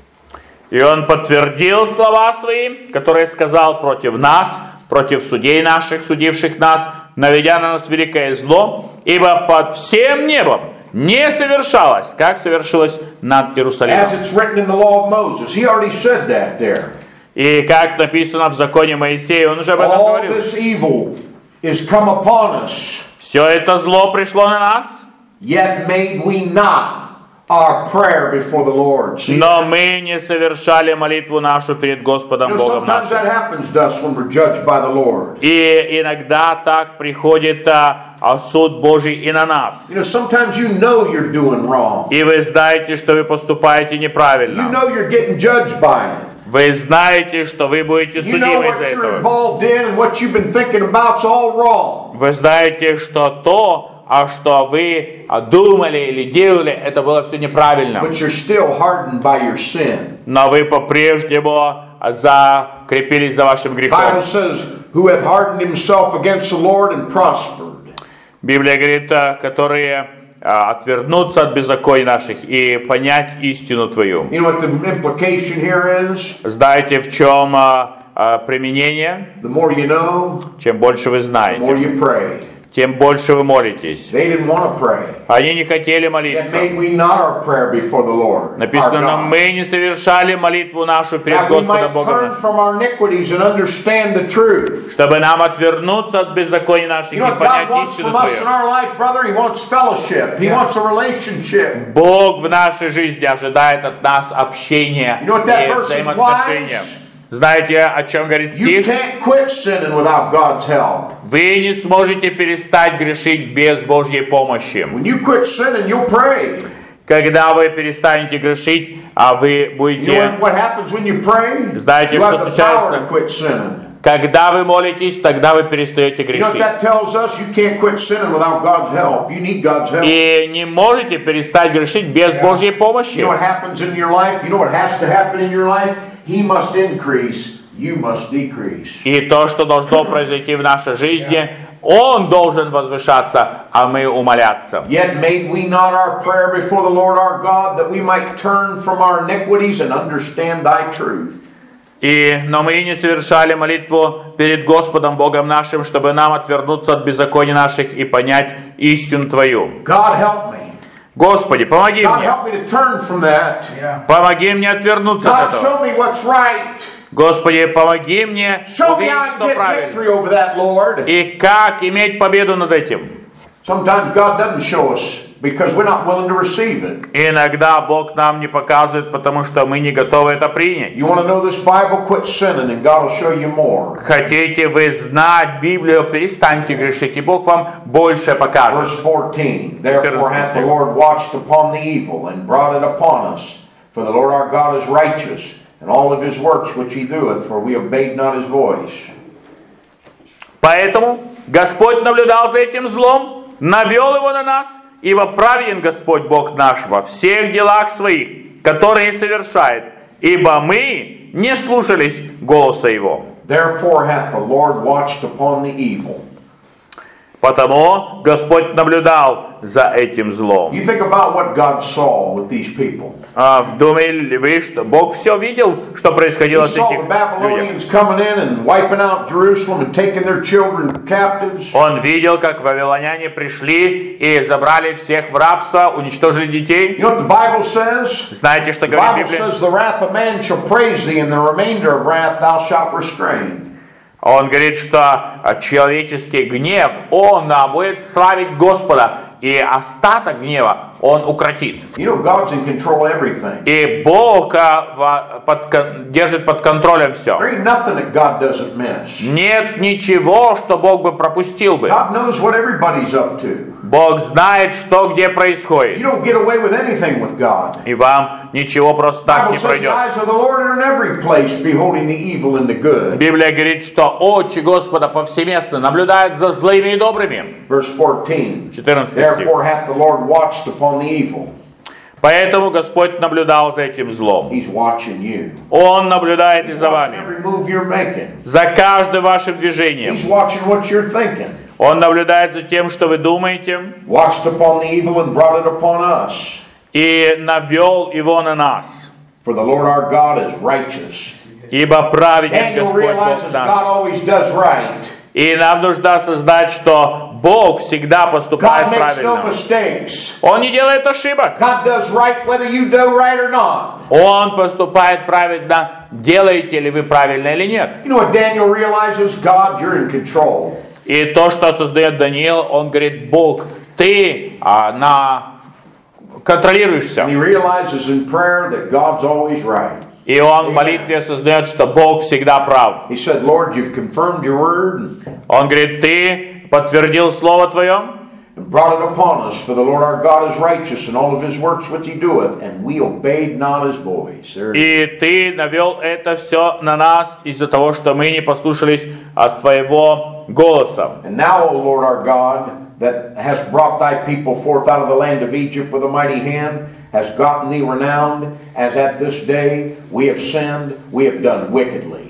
И он подтвердил слова свои, которые сказал против нас, против судей наших, судивших нас, наведя на нас великое зло, ибо под всем небом не совершалось, как совершилось над Иерусалимом. As it's written in the law of Moses. He already said that there. И как написано в законе Моисея, он уже об этом All говорил. this evil is come upon us, Все это зло пришло на нас, yet made we not our prayer before the Lord. See? но мы не совершали молитву нашу перед You Господом know, Богом sometimes that нашим. happens to us when we're judged by the Lord. И иногда так приходит а, а, суд Божий и на нас. You know, sometimes you know you're doing wrong. И вы знаете, что вы поступаете You неправильно. know you're getting judged by it. Вы знаете, что вы будете You know судимы what из-за you're этого. involved in and what you've been thinking about's all wrong. Вы знаете, что то, а что вы а, думали или делали, это было все неправильно. But you're still hardened by your sin. Но вы по-прежнему закрепились за вашим The Bible грехом. says, who hath hardened himself against the Lord and prospered. Библия говорит, а, которые а, отвернутся от беззаконий наших и понять истину Твою. You know what the implication here is? Знаете, в чем а, а, применение? The more you know, Чем больше вы the more знаете, you pray. тем больше вы молитесь. They didn't want to pray. Они не хотели Yet молиться. made we not our prayer before the Lord. Написано, our но God. мы не совершали молитву нашу перед That we Господом might Богом turn нашим, from our iniquities and understand the truth. чтобы нам отвернуться от беззаконий наших You и know what понять God wants истину from us in Твою. our life, brother? He wants fellowship. He wants a relationship. Бог в нашей жизни ожидает от нас общения You know what that и verse взаимоотношения. implies? Знаете, о чем говорит You стих? can't quit sinning without God's help. Вы не сможете перестать грешить без Божьей помощи. When you quit sinning, you'll pray. Когда вы перестанете грешить, а вы You know будете... what, what happens when you pray? Знаете, You что have the power случается? to quit sinning. Когда вы молитесь, тогда вы перестаете You know what грешить. that tells us? You can't quit sinning without God's help. You need God's help. И не можете перестать грешить без Божьей You помощи. know what happens in your life? You know what has to happen in your life? He must increase, you must decrease. И то, что должно произойти в нашей жизни, Он должен возвышаться, а мы умоляться. Yet made we not our prayer before the Lord our God, that we might turn from our iniquities and understand thy truth. И, но мы и не совершали молитву перед Господом Богом нашим, чтобы нам отвернуться от беззаконий наших и понять истину Твою. God help me. Господи, помоги God мне. help me to turn from that. Помоги мне отвернуться God от этого. show me what's right. Господи, помоги мне Show me увидеть, how to что get правильно. victory over that, Lord. И как иметь победу над этим. Sometimes God doesn't show us because we're not willing to receive it. Иногда Бог нам не показывает, потому что мы не готовы это принять. You want to know this Bible? Quit sinning and God will show you more. Хотите вы знать Библию, перестаньте грешить, и Бог вам больше покажет. Verse fourteen. Therefore hath the Lord watched upon the evil and brought it upon us. For the Lord our God is righteous, and all of his works which he doeth, for we obeyed not his voice. Поэтому Господь наблюдал за этим злом, навел его на нас, ибо праведен Господь Бог наш во всех делах своих, которые совершает, ибо мы не слушались голоса его. Therefore hath the Lord watched upon the evil. Потому Господь наблюдал за этим злом. You think about what God saw with these people. А, думали ли вы, что Бог все видел, что He происходило с saw этих the людях? Babylonians coming in and wiping out Jerusalem and taking their children captives. Он видел, как вавилоняне пришли и забрали всех в рабство, уничтожили детей. You know what the Bible says? Знаете, что The говорит Bible Библия? says the wrath of man shall praise thee, and the remainder of wrath thou shalt restrain. Он говорит, что человеческий гнев, он а, будет славить Господа, и остаток гнева он укротит. You know God's in control of everything. И Бог а, в- под кон- держит под контролем все. There ain't nothing that God doesn't miss. Нет ничего, что Бог бы пропустил бы. God knows what everybody's up to. Бог знает, что где You происходит. don't get away with anything with God. И вам ничего просто The так Bible не says the пройдет. eyes of the Lord are in every place, beholding the evil and the good. Библия говорит, что очи Господа повсеместно наблюдают за злыми и добрыми. Verse fourteen. четырнадцатый стих. Therefore hath the Lord watched upon the evil. Поэтому Господь наблюдал за этим злом. He's watching you. Он наблюдает и He's за watching вами. every move you're making. За каждым вашим движением. He's watching what you're thinking. Он наблюдает за тем, что вы думаете, Watched upon the evil and brought it upon us. и навел его на нас. For the Lord our God is righteous. Ибо праведен Daniel Господь Бог realizes God наш. always does right. И нам нужно осознать, что Бог всегда поступает God makes no правильно. mistakes. Он не делает ошибок. God does right whether you do right or not. Он поступает правильно, делаете ли вы правильно или нет. You know what Daniel realizes? God, you're in control. И то, что создает Даниил, он говорит, Бог, ты а, на... контролируешься. And he realizes in prayer that God's always right. И он в молитве создает, что Бог всегда прав. He said, Lord, you've confirmed your word Он говорит, ты подтвердил Слово Твое, and brought it upon us. For the Lord our God is righteous in all of his works which he doeth, and we obeyed not his voice. There it is. и ты навел это все на нас из-за того, что мы не послушались от Твоего голоса. And now, O Lord our God, that hast brought thy people forth out of the land of Egypt with a mighty hand, has gotten thee renowned, as at this day we have sinned, we have done wickedly.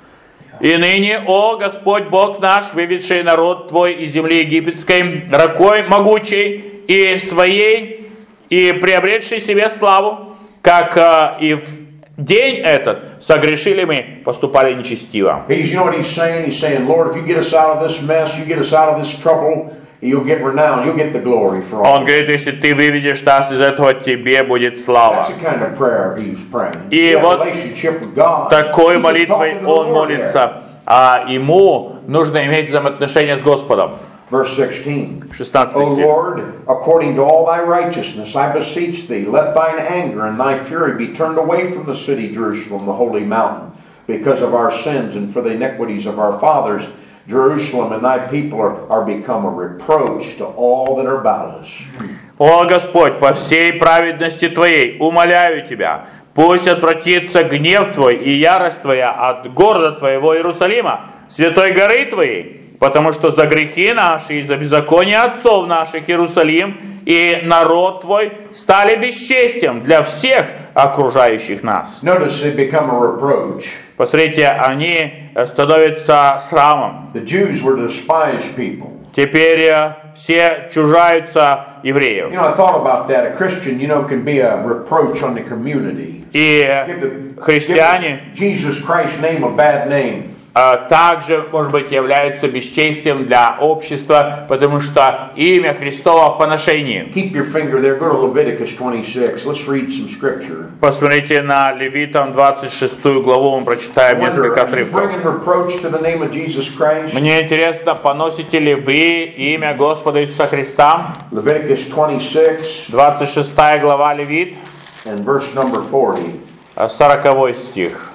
И ныне, о Господь Бог наш, выведший народ Твой из земли египетской, рукой могучей и своей, и приобретший себе славу, как э, и в день этот согрешили мы, поступали нечестиво. He's, you know what he's saying? He's saying, Lord, if you get us out of this mess, you get us out of this trouble, you'll get renowned, you'll get the glory for all. Он говорит, если ты выведешь нас из этого, тебе будет слава. That's the kind of prayer he was praying. И He had a вот relationship with God. такой He's just молитвой talking to the он Lord there. молится, а ему нужно иметь взаимоотношения с Господом. Verse sixteen. шестнадцатый O стих. Lord, according to all thy righteousness, I beseech thee, let thine anger and thy fury be turned away from the city Jerusalem, the holy mountain, because of our sins and for the iniquities of our fathers. Jerusalem and thy people are, are become a reproach to all that are about us. О Господь, по всей праведности Твоей умоляю Тебя, пусть отвратится гнев Твой и ярость Твоя от города Твоего Иерусалима, святой горы Твоей, потому что за грехи наши и за беззаконие отцов наших Иерусалим и народ Твой стали бесчестием для всех окружающих нас». Notice they become a reproach. Посмотрите, они становятся срамом. The Jews were despised people. Теперь все чужаются евреев. You know, I thought about that. A Christian, you know, can be a reproach on the community. И Give the, христиане give Jesus Christ's name a bad name. также, может быть, являются бесчестием для общества, потому что имя Христово в поношении. Keep your finger there. Go to Leviticus twenty-six. Let's read some scripture. Посмотрите на Левитам двадцать шестую главу, мы прочитаем несколько отрывков. Bringing reproach to the name of Jesus Christ. Мне интересно, поносите ли вы имя Господа Иисуса Христа? Leviticus twenty-six двадцать шестая глава Левит, and verse number forty. сороковой стих.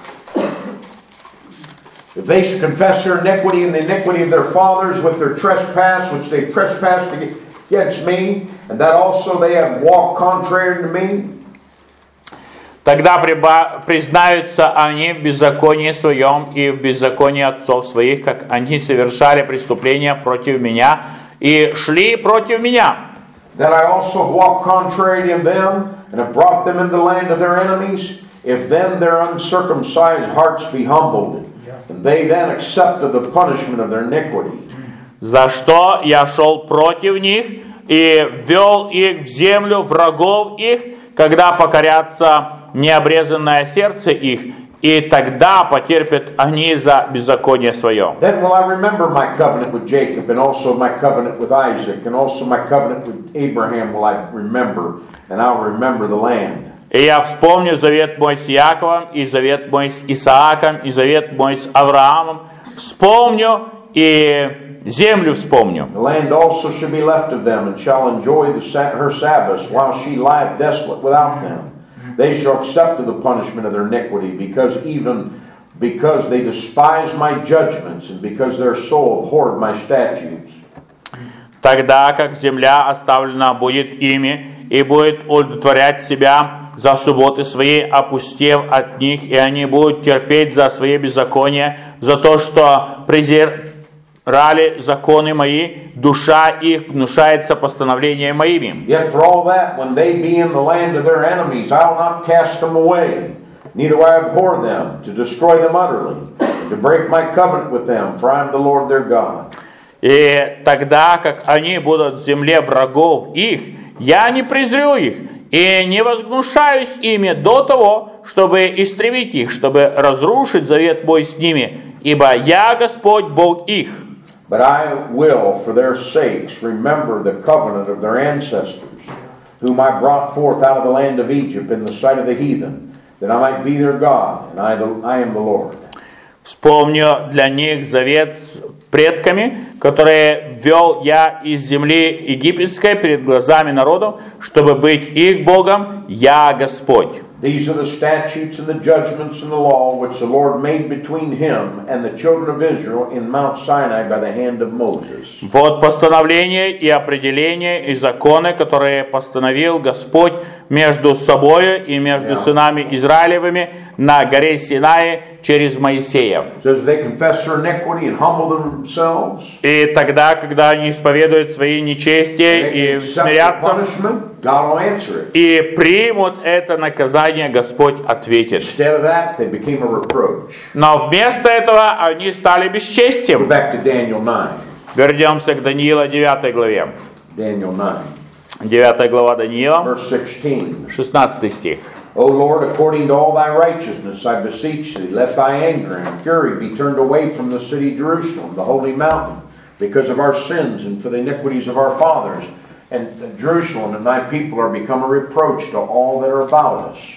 If they should confess their iniquity and the iniquity of their fathers with their trespass, which they trespassed against me, and that also they have walked contrary to me, тогда признаются они в беззаконии своем и в беззаконии отцов своих, как они совершали преступления против меня и шли против меня. That I also have walked contrary to them, and have brought them into the land of their enemies, if then their uncircumcised hearts be humbled, and they then accepted the punishment of their iniquity. За что я шел против них и ввел их в землю врагов их, когда покорятся необрезанное сердце их, и тогда потерпят они за беззаконие свое. Then will I remember my covenant with Jacob, and also my covenant with Isaac, and also my covenant with Abraham will I remember, and I'll remember the land. И я вспомню завет мой с Яковом, и завет мой с Исааком, и завет мой с Авраамом. Вспомню и землю вспомню. The land also should be left of them, and shall enjoy the, her Sabbaths, while she lieth desolate without them. They shall accept of the punishment of their iniquity, because even because they despise my judgments, and because their soul abhorred my statutes. Тогда как земля оставлена будет ими, и будет удовлетворять себя за субботы свои, опустев от них, и они будут терпеть за свои беззакония, за то, что презирали законы мои, душа их гнушается постановлением моими. Yet for all that, when they be in the land of their enemies, I will not cast them away, neither will I abhor them, to destroy them utterly, and to break my covenant with them, for I am the Lord their God. И тогда, как они будут в земле врагов их, я не презрю их, и не возгнушаюсь ими до того, чтобы истребить их, чтобы разрушить завет мой с ними, ибо я Господь Бог их. But I will, for their sakes, remember the covenant of their ancestors, whom I brought forth out of the land of Egypt in the sight of the heathen, that I might be their God, and I, the, I am the Lord. Вспомню для них завет с предками, которые ввел я из земли египетской перед глазами народов, чтобы быть их Богом, я Господь. These are the statutes and the judgments and the law which the Lord made between him and the children of Israel in Mount Sinai by the hand of Moses. Вот постановления и определения и законы, которые постановил Господь между собою и между Yeah. сынами Израилевыми на горе Синае через Моисея. Says they confess their iniquity and humble themselves. И тогда, когда они исповедуют свои нечестия They и accept the смирятся, punishment, God will answer it. и примут это наказание, Господь ответит. Instead of that, they became a reproach. Но вместо этого они стали Go бесчестием. back to Daniel nine. Вернемся к Даниила девятой главе. Daniel nine, девятая глава Даниила, verse sixteen. шестнадцатый стих. O Lord, according to all thy righteousness, I beseech thee, let thy anger and fury be turned away from the city Jerusalem, the holy mountain, because of our sins and for the iniquities of our fathers. And Jerusalem and thy people are become a reproach to all that are about us.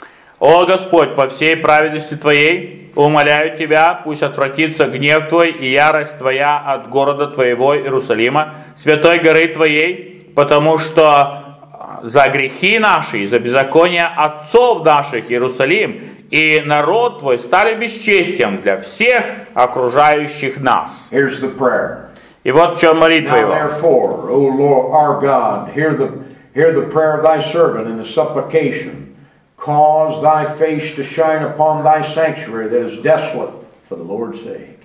О Господь, по всей праведности Твоей, умоляю Тебя, пусть отвратится гнев Твой и ярость Твоя от города Твоего Иерусалима, святой горы Твоей, потому что за грехи наши и за беззаконие отцов наших Иерусалим и народ Твой стали бесчестием для всех окружающих нас. Here's the prayer. И вот в чем молитва Now его. therefore, O Lord our God, hear the, hear the prayer of thy servant and the supplication. Cause thy face to shine upon thy sanctuary that is desolate for the Lord's sake.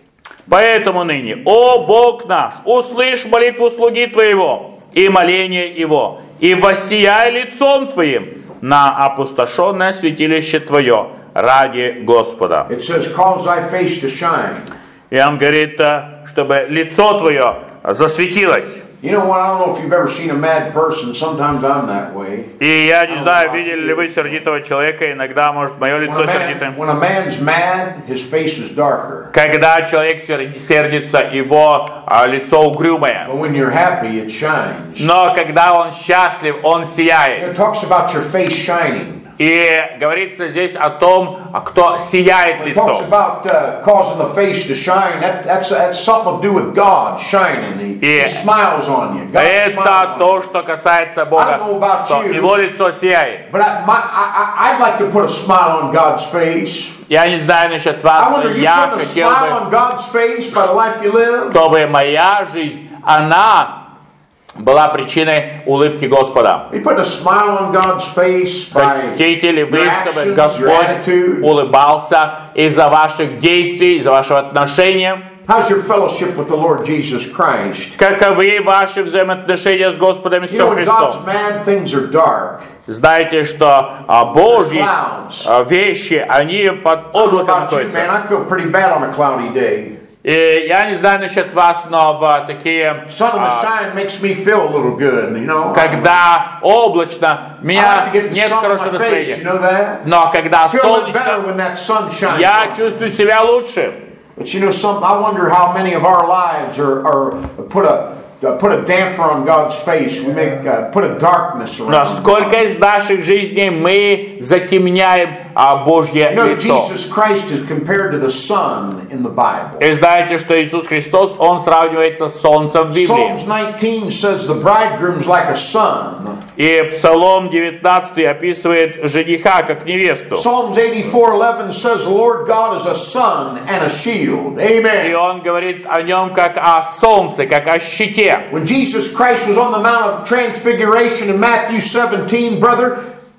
Поэтому ныне, о Бог наш, услышь молитву слуги Твоего и моление его, и воссияй лицом Твоим на опустошенное святилище Твое ради Господа. It says, cause thy face to shine. И он говорит, чтобы лицо Твое засветилось. You know what? I don't know if you've ever seen a mad person. Sometimes I'm that way. И я не знаю, видели ли вы сердитого человека, иногда, может, мое When лицо a, man, сердитое. when a man's mad, his face is darker. Когда человек сердится, его а, лицо угрюмое. But when you're happy, it shines. Но когда он счастлив, он сияет. It talks about your face shining. И говорится здесь о том, кто сияет It talks лицом. about uh, causing the face to shine. That, that's, that's something to do with God shining. He, Yeah. he smiles on you. God Это smiles on то, you. что касается Бога, I don't know about что you. его лицо сияет. But I, my, I, I- I'd like to put a smile on God's face. Я не знаю насчет I вас, но wonder if you я put a хотел smile бы, on God's face by the life you live. чтобы моя жизнь, она была причиной улыбки Господа. You put a smile on God's face by Хотите ли вы, your чтобы actions, your Господь attitude. улыбался из-за ваших действий, из-за вашего отношения? How's your fellowship with the Lord Jesus Christ? Каковы ваши взаимоотношения с Господом You know, Иисусом when Христом? God's mad, things are dark. Знаете, что а, Божьи Clouds. а, вещи, они под I don't know облаком about you, man. находятся. I feel pretty bad on a cloudy day. И я не знаю насчет вас, но в такие, Sun in the а, shine makes me feel a little good, you know. когда облачно, у I меня like to get the нет sun on хорошего my face, you настроения. know that? Но когда I feel a lot better солнечно, when that sun shines. я on me. чувствую себя лучше. But you know something? I wonder how many of our lives are, are put a uh, put a damper on God's face. We make uh, put a darkness around. Но сколько из наших жизней мы затемняем а, Божье You know, лицо. Jesus Christ is compared to the sun in the Bible. И знаете, что Иисус Христос, Он сравнивается с солнцем в Библии. Psalms nineteen says the bridegroom's like a sun. И Псалом девятнадцатый описывает жениха как невесту. Psalms eighty-four eleven says the Lord God is a sun and a shield. И Amen. Он говорит о нем как о солнце, как о щите. When Jesus Christ was on the Mount of Transfiguration in Matthew seventeen, brother,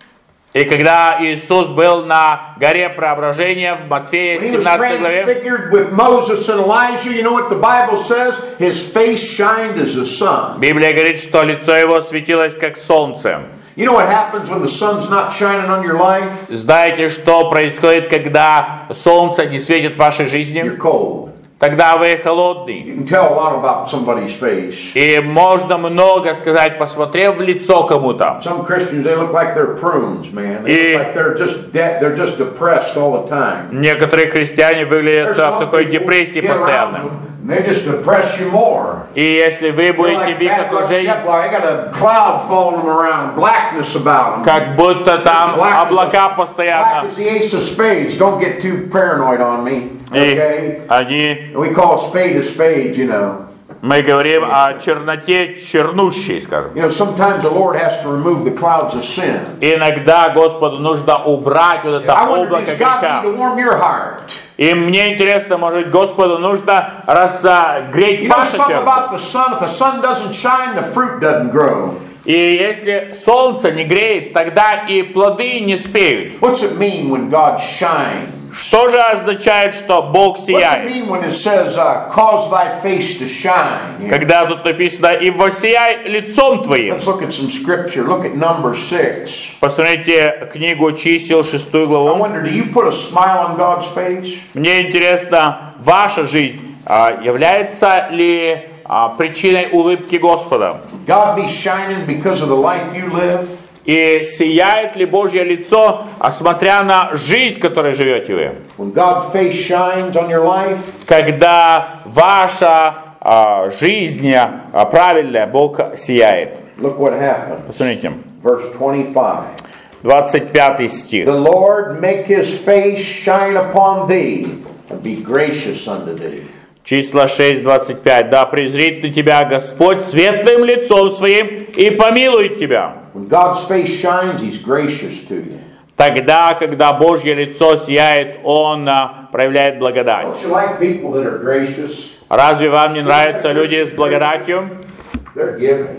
И когда Иисус был на горе Преображения в Матфея when he was семнадцатой главе, transfigured with Moses and Elijah, you know what the Bible says? His face shined as the sun. Библия говорит, что лицо его светилось как солнце. You know what happens when the sun's not shining on your life? Знаете, что происходит, когда солнце не светит в вашей жизни? You're cold. Тогда вы холодный. You can tell a lot about somebody's face. И можно много сказать, посмотрев в лицо кому-то. Some Christians, they look like they're prunes, man. They И- look like they're just de- they're just depressed all the time. Некоторые христиане выглядят There's в some такой people депрессии get around постоянно. them, and they just depress you more. И если вы They're будете like в их bad luck окружении, Shepard. They got a cloud following them around, blackness about them. как будто там Black as облака a- постоянно. Black as the ace of spades. Don't get too paranoid on me. И Okay? они, We call a spade a spade, you know. мы говорим о черноте чернущей, скажем. You know, sometimes the Lord has to remove the clouds of sin. Иногда Господу нужно убрать вот это I wonder, облако does God греха. need to warm your heart? И мне интересно, может, Господу нужно разогреть You know ваше something сердце. about the sun? If the sun doesn't shine, the fruit doesn't grow. И если солнце не греет, тогда и плоды не спеют. What's it mean when God shines? Что же означает, что Бог What's it сияет? mean when it says, uh, cause thy face to shine? Yeah. Когда тут написано «И воссияй лицом твоим». Let's look at some scripture. Look at number six. Посмотрите книгу чисел, шестую I главу. wonder, do you put a smile on God's face? Мне интересно, ваша жизнь а, является ли а, причиной улыбки Господа? God be shining because of the life you live? И сияет ли Божье лицо, а смотря на жизнь, которой живете вы? When God's face shines on your life, Когда ваша а, жизнь а, правильная, Бог сияет. look what happened. Посмотрите, Verse twenty-five. двадцать пятый стих. The Lord make his face shine upon thee and be gracious unto thee. Числа шесть, двадцать пять. «Да презрит на тебя Господь светлым лицом своим и помилует тебя». When God's face shines, he's gracious to you. Тогда, когда Божье лицо сияет, Он а, проявляет благодать. Don't you like people that are gracious? Разве вам не нравятся люди с благодатью? They're giving.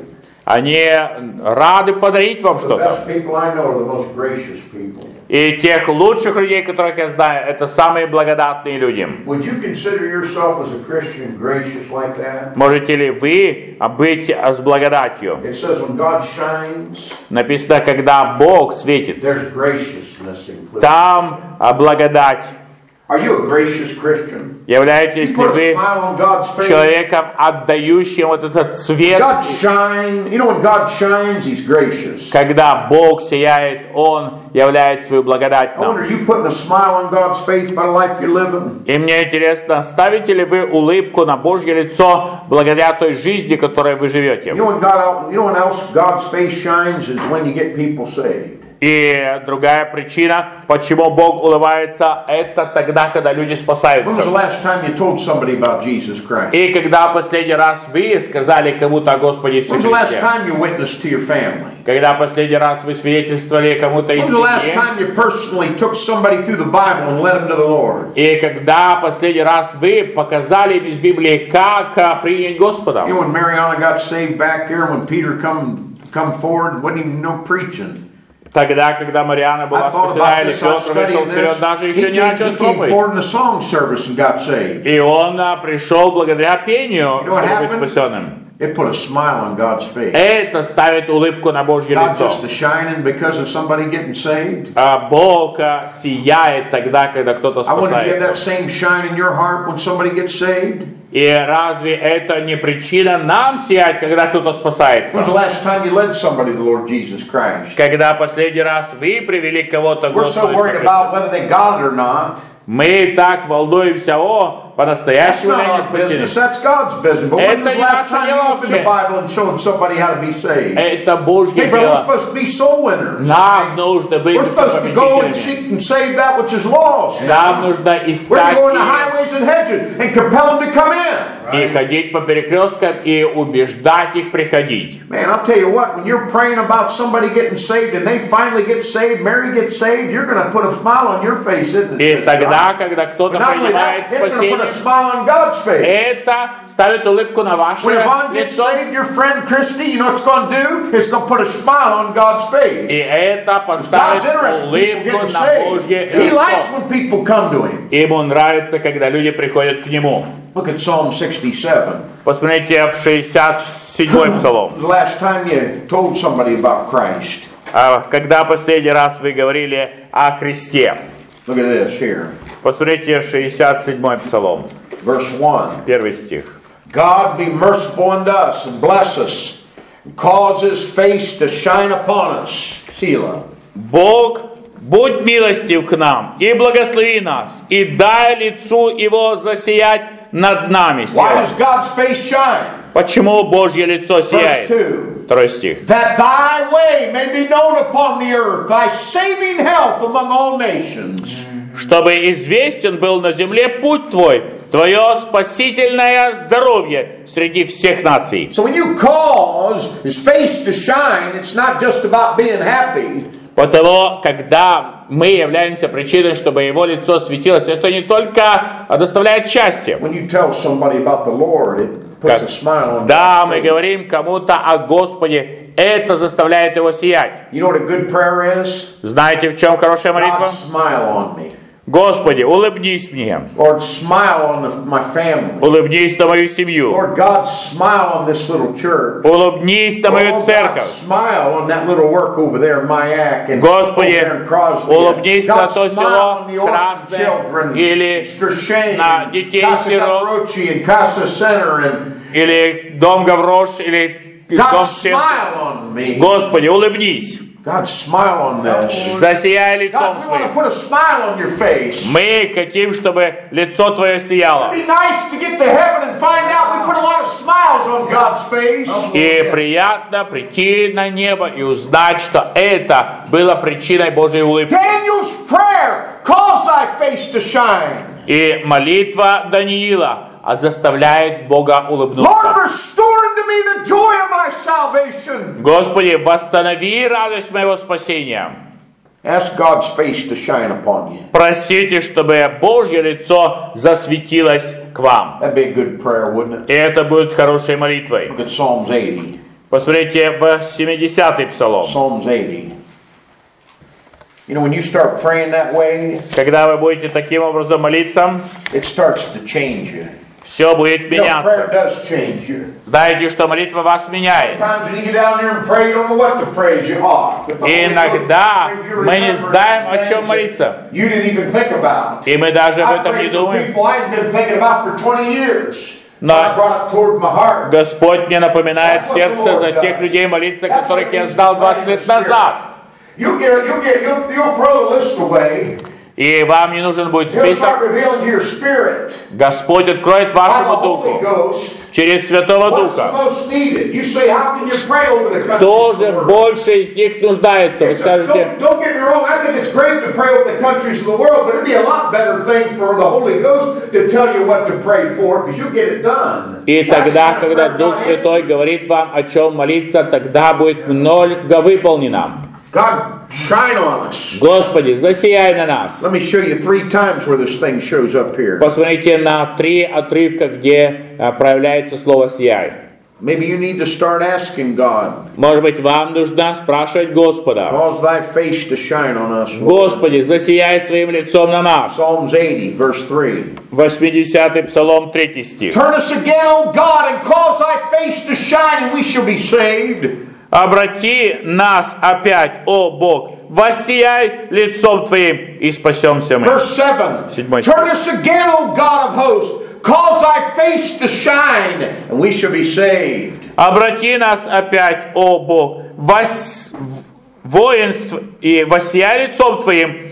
Они рады подарить вам The что-то. best people I know are the most gracious people. И тех лучших людей, которых я знаю, это самые благодатные люди. Would you consider yourself as a Christian gracious like that? Можете ли вы быть с благодатью? It says when God shines, Написано, когда Бог светит, there's graciousness included. там благодать. Are you a gracious Christian? Являетесь You ли put a вы smile on God's face. человеком, отдающим вот этот свет? God shine. You know when God shines, He's gracious. Когда Бог сияет, Он являет свою благодать I нам. wonder, you putting a smile on God's face by the life you're living? И мне интересно, ставите ли вы улыбку на Божье лицо благодаря той жизни, которой вы живете? You know when God, you know when else God's face shines is when you get people saved. И другая причина, почему Бог улыбается, это тогда, когда люди When was the спасаются. last time you told somebody about Jesus Christ? И когда последний раз вы сказали кому-то о Господе Иисусе When was the last Христе? time you witnessed to your family? Когда последний раз вы свидетельствовали кому-то When из was the last семьи? time you personally took somebody through the Bible and led them to the Lord? И когда последний раз вы показали из Библии, как а, принять Господа? You know when Mariana got saved back here, when Peter come come forward, wasn't even no preaching. Тогда, когда Мариана I была thought спасена, about или this. I was Петр вышел studying вперед, this. даже He еще не came, начал he came проповедь. forward in the song service and got saved. И он а, пришел благодаря пению, You know what чтобы быть happened? спасенным. It put a smile on God's face. Это ставит улыбку на Божье Not лицо. just a shining because of somebody getting saved. А Бог а, сияет тогда, когда кто-то I want to get спасается. that same shine in your heart when somebody gets saved. И разве это не причина нам сиять, когда кто-то When was the спасается? last time you led somebody to the Lord Jesus Christ? Когда последний раз вы привели кого-то к We're so Господу worried Иисусу about Христу? whether they got it or not. Мы так волнуемся о That's по-настоящему not ли они our business. спасены. That's God's business. But when Это was the не last наше time you дело opened the вообще. Bible and showed somebody how to be saved? Это Божье Hey, brother, we're дело. supposed to be soul winners. Нам нужно быть We're supposed to go and победителями. seek and save that which is lost. Нам нужно We're to искать go in the их highways and hedges and compel them to come in. и ходить по перекресткам и убеждать их приходить. Man, I'll tell you what, when you're praying about somebody getting saved and they finally get saved, Mary gets saved, you're going to put a smile on your face, isn't it? И sister? тогда, когда кто-то But not only принимает that, it's going to put a спасение, smile on God's face. это ставит улыбку на ваше When Yvonne gets лицо. saved, your friend Christy, you know what it's going to do? It's going to put a smile on God's И face. это God's поставит interested in people улыбку getting на saved. Божье He likes лицо. when people come to Him. Ему нравится, когда люди приходят к Нему. Look at Psalm sixty-seven. Посмотрите в шестьдесят седьмой псалом. The last time you told somebody about Christ. А когда последний раз вы говорили о Христе? Look at this here. Посмотрите шестьдесят седьмой псалом, Verse one. первый стих. God be merciful unto us and bless us, and cause His face to shine upon us. Selah. Бог, будь милостив к нам и благослови нас, и дай лицу Его засиять над нами. Why Села. does God's face shine? Почему Божье лицо Verse сияет? two. Второй стих. That thy way may be known upon the earth, thy saving health among all nations. Чтобы известен был на земле путь Твой, Твое спасительное здоровье среди всех наций. So when you cause His face to shine, it's not just about being happy. Потому, когда мы являемся причиной, чтобы Его лицо светилось, это не только доставляет счастье. When you tell somebody about the Lord, it puts Как- a smile on Да, their мы face. говорим кому-то о Господе, это заставляет его сиять. You know what a good prayer is? Знаете, в чем хорошая молитва? God, smile on me. Господи, улыбнись мне, Lord, smile on the, my family. улыбнись на мою семью, Lord God, smile on this little church. улыбнись на мою Oh, God, церковь. smile on that little work over there in Mayak and Господи, over there in Crosby. улыбнись God, на то smile село on the orphan Красное children или in Strashane, на and детей Casa сирот. Gavrochi and Casa Center and Или Дом Гаврош, или God, Дом Всем. smile on me. Господи, улыбнись, God, smile on this. засияй лицом God, we want to своим. put a smile on your face. Мы хотим, чтобы лицо Твое сияло. It'd be nice to get to heaven and find out we put a lot of smiles on God's face. И приятно прийти на небо и узнать, что это было причиной Божьей улыбки. Daniel's prayer, cause thy face to shine. И молитва Даниила заставляет Бога Lord, улыбнуться. restore unto me the joy of my salvation. Господи, восстанови радость моего спасения. Ask God's face to shine upon you. Просите, чтобы Божье лицо засветилось к вам. That'd be a good prayer, wouldn't it? И это будет хорошей молитвой. Look at Psalms eighty. Посмотрите в семидесятый псалом. Psalms eighty. You know, when you start praying that way, Когда вы будете таким образом молиться, it starts to change you. все будет You know, prayer меняться. does change you. Знаете, что молитва вас меняет. Sometimes when you get down there and pray, you don't know what to pray as you ought. But the Holy Иногда Ghost, you мы не remember знаем, о things чем that молиться. You didn't even think about. И мы даже об I этом не prayed for думаем. people I hadn't been thinking about for twenty years. Но I brought it toward my heart. Господь мне напоминает в сердце за тех людей молиться, которых я сдал двадцать лет назад. You get, you get, you'll, you'll throw the list away. И вам не нужен будет He'll список. start revealing to your spirit Господь откроет by the вашему Holy духу Ghost через Святого what's Духа. most needed. You say, how can you pray over the countries Кто of the же world? больше из них нуждается? Вы It's a- скажете, don't, don't get me wrong, I think it's great to pray over the countries of the world, but it'd be a lot better thing for the Holy Ghost to tell you what to pray for, because you'll get it done. и That's тогда, the kind of когда prayer Дух God Святой answers. говорит вам, о чем молиться, тогда будет много выполнено. God, shine on us. Господи, засияй на нас. Let me show you three times where this thing shows up here. Посмотрите на три отрывка, где а, проявляется слово «сияй». Maybe you need to start asking God, Может быть, вам нужно спрашивать Господа. cause thy face to shine on us. Lord. Господи, засияй своим лицом на нас. Psalms eighty, verse three. восьмидесятый псалом, третий стих. Turn us again, O God, and cause thy face to shine, and we shall be saved. Обрати нас опять, о Бог, воссияй лицом Твоим, и спасемся мы. Verse seven. Седьмой стих. Turn us again, O God of hosts, cause thy face to shine, and we shall be saved. Обрати нас опять, о Бог, вос... воинств, и воссияй лицом Твоим,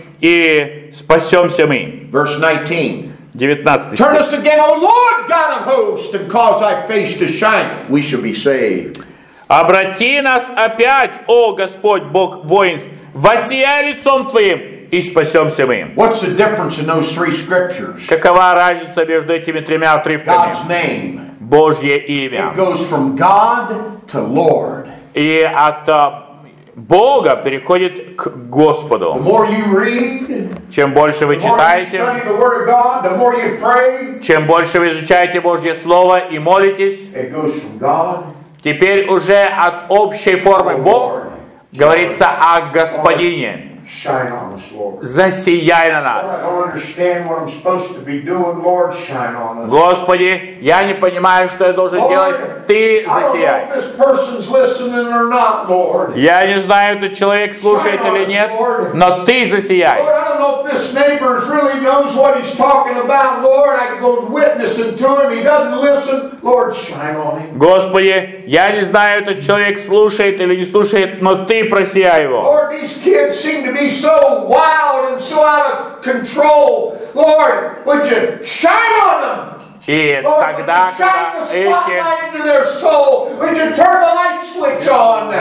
и спасемся мы. Verse nineteen. девятнадцатый Turn стих. us again, O Lord God of hosts, and cause thy face to shine, we shall be saved. Обрати нас опять, о Господь, Бог воинств, воссияй лицом Твоим, и спасемся мы. What's the difference in those three scriptures? Какова разница между этими тремя отрывками? God's name. Божье имя. It goes from God to Lord. И от а, Бога переходит к The Господу. more you read, Чем больше вы the more you читаете, study the Word of God, the more you pray, чем больше вы изучаете Божье Слово и молитесь, it goes from God. теперь уже от общей формы Бог говорится о Господине. Shine on us, Lord. Засияй на Lord, I нас. don't understand what I'm supposed to be doing. Lord, shine on us. Господи, я не понимаю, что я должен делать. Lord, Ты I don't know засияй. if this person's listening or not, Lord. Я не знаю, этот человек слушает или нет, но Ты засияй. Lord, I don't know if this neighbor really knows what he's talking about. Lord, I can go witnessing to him. He doesn't listen. Lord, shine on him. Господи, я не знаю, этот человек слушает или не слушает, но Ты просияй его. Lord, these kids seem to be so wild and so out of control. Lord, would you shine on them? И Lord, would тогда, you shine когда the эти spotlight into their soul? Would you turn the light switch on?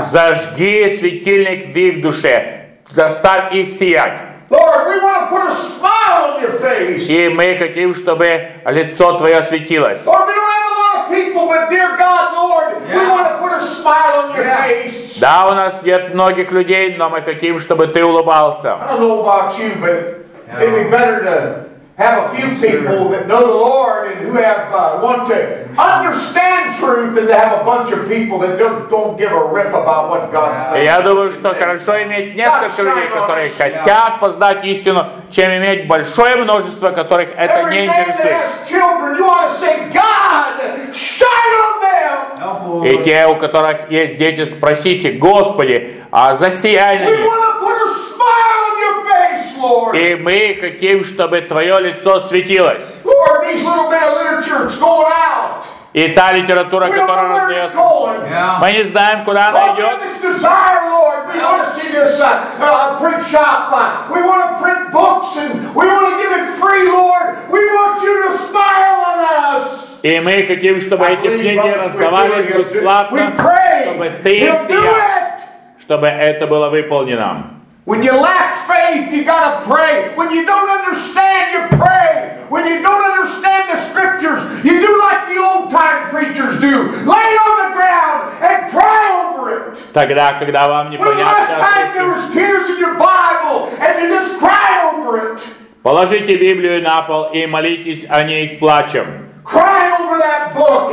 зажги светильник в их душе, заставь их сиять. Lord, we want to put a smile on your face. И мы хотим, чтобы лицо Твое светилось. Lord, we don't have a lot of people, but dear God, Lord, we want to put a smile on your face. Да, у нас нет многих людей, но мы хотим, чтобы Ты улыбался. I don't know about you, but it'd be better to have a few people that know the Lord and who have uh, want to understand truth than to have a bunch of people that don't, don't give a rip about what God thinks. Я думаю, что хорошо иметь несколько людей, которые хотят познать истину, чем иметь большое множество, которых это Every не man that интересует. has children, you ought to say, God, shine on them. И те, у которых есть дети, спросите, Господи, а засияй на We них. want to put a smile on your face, Lord. И мы хотим, чтобы Твое лицо светилось. Lord, these little bit of literature is going out. И та литература, We don't которая know where it's раздается, going. мы не знаем, куда она Lord, we идет. have this desire, Lord. We want to see this uh, uh, print shop. Uh, we want to print books and we want to give it free, Lord. We want you to smile on us. И мы хотим, чтобы I эти believe, книги brother, if we do it, раздавались he'll do it. бесплатно, We pray. чтобы Ты He'll do сиял, it. чтобы это было выполнено. When you lack faith, you got to pray. When you don't understand, you pray. When you don't understand the scriptures, you do like the old-time preachers do. Lay on the ground and cry over it. Тогда, когда вам When was the last time there непонятно, was tears in your Bible and you just cry over it? положите Библию на пол и молитесь о ней с плачем. Cry over that book and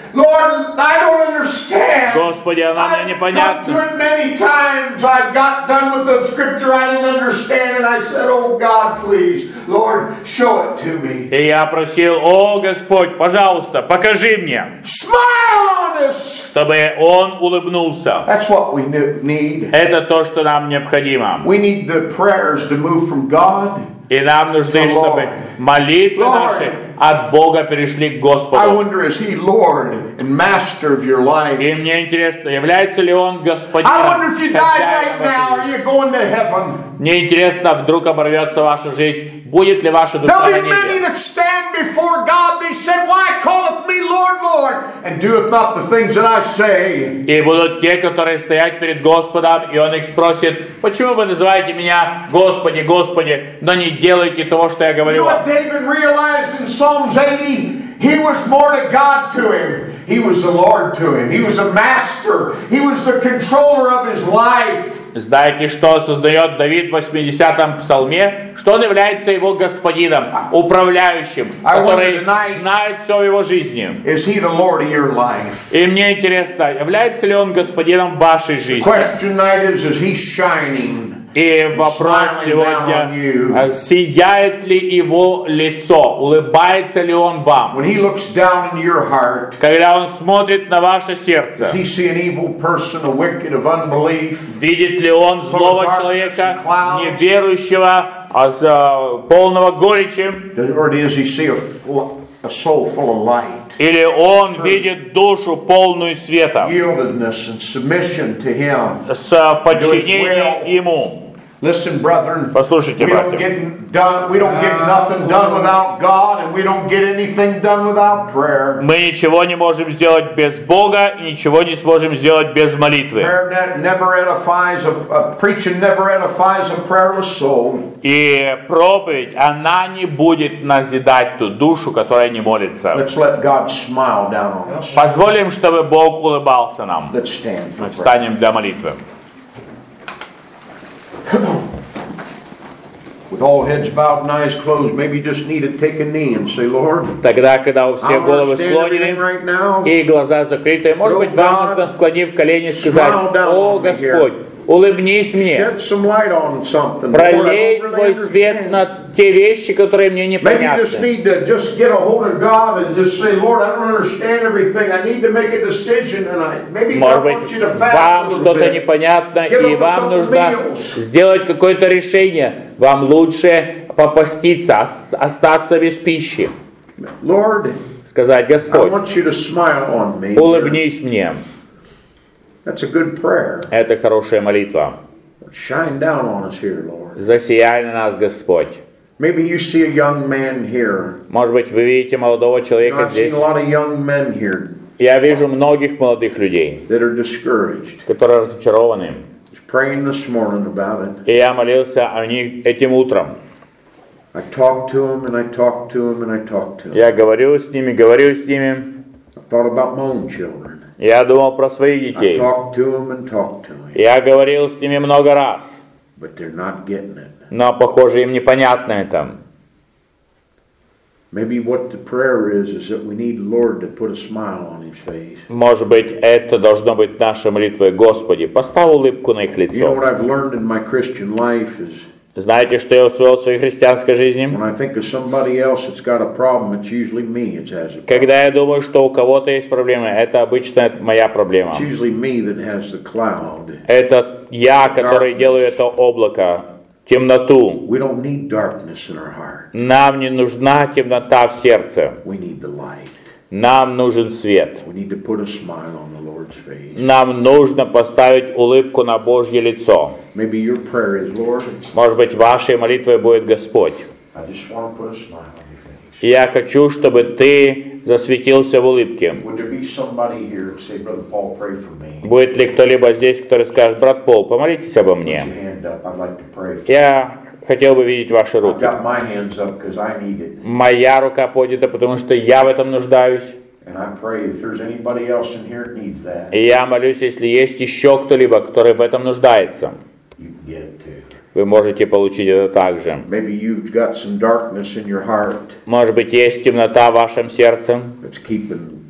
Lord, I don't understand. Господи, она мне I've come to непонятна. it many times. I've got done with the scripture I didn't understand, and I said, oh God, please, Lord, show it to me. И я просил, о Господь, пожалуйста, покажи мне, Smile on us. чтобы Он улыбнулся. That's what we ne- need. Это то, что нам необходимо. We need the prayers to move from God. И нам нужны, To чтобы Lord. молитвы Lord. наши от Бога перешли к I Господу. wonder, is He Lord and Master of your И life? мне интересно, является ли Он Господином? I wonder if you died хозяином right now, вашей are жизни? you going to heaven? Мне интересно, вдруг оборвется ваша жизнь, будет ли ваша душа There'll на be many небе? that stand before God. They said, why calleth me Lord, Lord, and doeth not the things that I say? И будут те, которые стоят перед Господом, и Он их спросит, почему вы называете меня Господи, Господи, но не делаете того, что я You говорю know вам? what David realized in Psalms eighty? He was more to God to him. He was the Lord to him. He was a master. He was the controller of his life. Знаете, что создает Давид в восьмидесятом псалме? Что он является его господином, управляющим, I wonder который tonight- знает все в его жизни. Is he the Lord of your life? И мне интересно, является ли он господином вашей жизни? Question tonight is, is he shining? И вопрос Smiling сегодня, down on you. а сияет ли его лицо, улыбается ли он вам? When he looks down into your heart, Когда он смотрит на ваше сердце, does he see an evil person, a wicked of unbelief? видит ли он злого darkness человека, and clouds? неверующего, а за- полного горечи? Does- Or does he see a, f- a soul full of light? Или он видит душу полную света Yieldedness and submission to him. с в подчинении ему? Listen, brethren, Послушайте, we don't братья, get done. We don't get nothing done without God, and we don't get anything done without prayer. мы ничего не можем сделать без Бога и ничего не сможем сделать без молитвы. Prayer ne- never edifies. A, a preaching never edifies a prayerless soul. И проповедь, она не будет назидать ту душу, которая не молится. Let's let God smile down on us. Позволим, чтобы Бог улыбался нам. Let's stand for Мы prayer. встанем для молитвы. With all heads bowed and eyes closed, maybe you just need to take a knee and say, Lord, Тогда, когда у всех I головы understand everything склонены right now. и глаза закрыты, может быть, вам нужно, склонив колени, сказать: «О, Господь, улыбнись мне, Shed some light on something. Lord, I пролей don't свой really свет understand. на те вещи, которые мне Maybe you just непонятны». need to just get a hold of God and just say, Lord, I don't understand everything. I need to make a decision, and I maybe Может God wants быть, you to fast вам a little что-то bit. непонятно, Give и up a вам couple нужно meals. сделать какое-то решение. Вам лучше попаститься, ос- остаться без пищи. Lord, Сказать: I Господь, want you to smile on me. улыбнись мне. That's a good prayer. Это хорошая молитва. Shine down on us here, Lord. Засияй на нас, Господь. Maybe you see a young man here. Может быть, вы видите молодого You know, человека I've seen здесь. a lot of young men here Я вижу многих молодых людей, that are discouraged. которые разочарованы. I was praying this morning about it. И я молился о них этим утром. I talked to him and I talked to him and I talked to him. Я говорю с ними, говорю с ними. I thought about my own children. Я думал про своих I детей. talked to him and talked to him. Я говорил с ними много раз. But they're not getting it. Но, похоже, им непонятно это. Maybe what the prayer is, is that we need the Lord to put a smile on his face. Может быть, это должно быть нашей молитвой: Господи, поставь улыбку на их You know what лицо. I've learned in my Christian life is Знаете, что я усвоил в своей христианской жизни? when I think of somebody else that's got a problem, it's usually me that has a problem. Когда я думаю, что у кого-то есть проблемы, это обычно моя проблема. It's usually me that has the cloud. Это я, который делаю это облако, темноту. We don't need darkness in our heart. Нам не нужна темнота в сердце. We need the light. Нам нужен свет. We need to put a smile on the Lord's face. Нам нужно поставить улыбку на Божье лицо. Maybe your prayer is, Lord, Может быть, вашей молитвой будет Господь. I just want to put a smile on your face. И я хочу, чтобы ты засветился в улыбке. Would there be somebody here to say, Brother Paul, pray for me? Будет ли кто-либо здесь, который скажет: брат Пол, помолитесь обо Put мне. your hand up. I'd like to pray for you. Я хотел бы видеть ваши I've руки. got my hands up because I need it. Моя рука поднята, потому что я в этом нуждаюсь. And I pray if there's anybody else in here that needs that, И я молюсь, если есть еще кто-либо, который в этом нуждается, you can get it too. вы можете получить это также. Maybe you've got some darkness in your heart Может быть, есть темнота в вашем сердце, that's keeping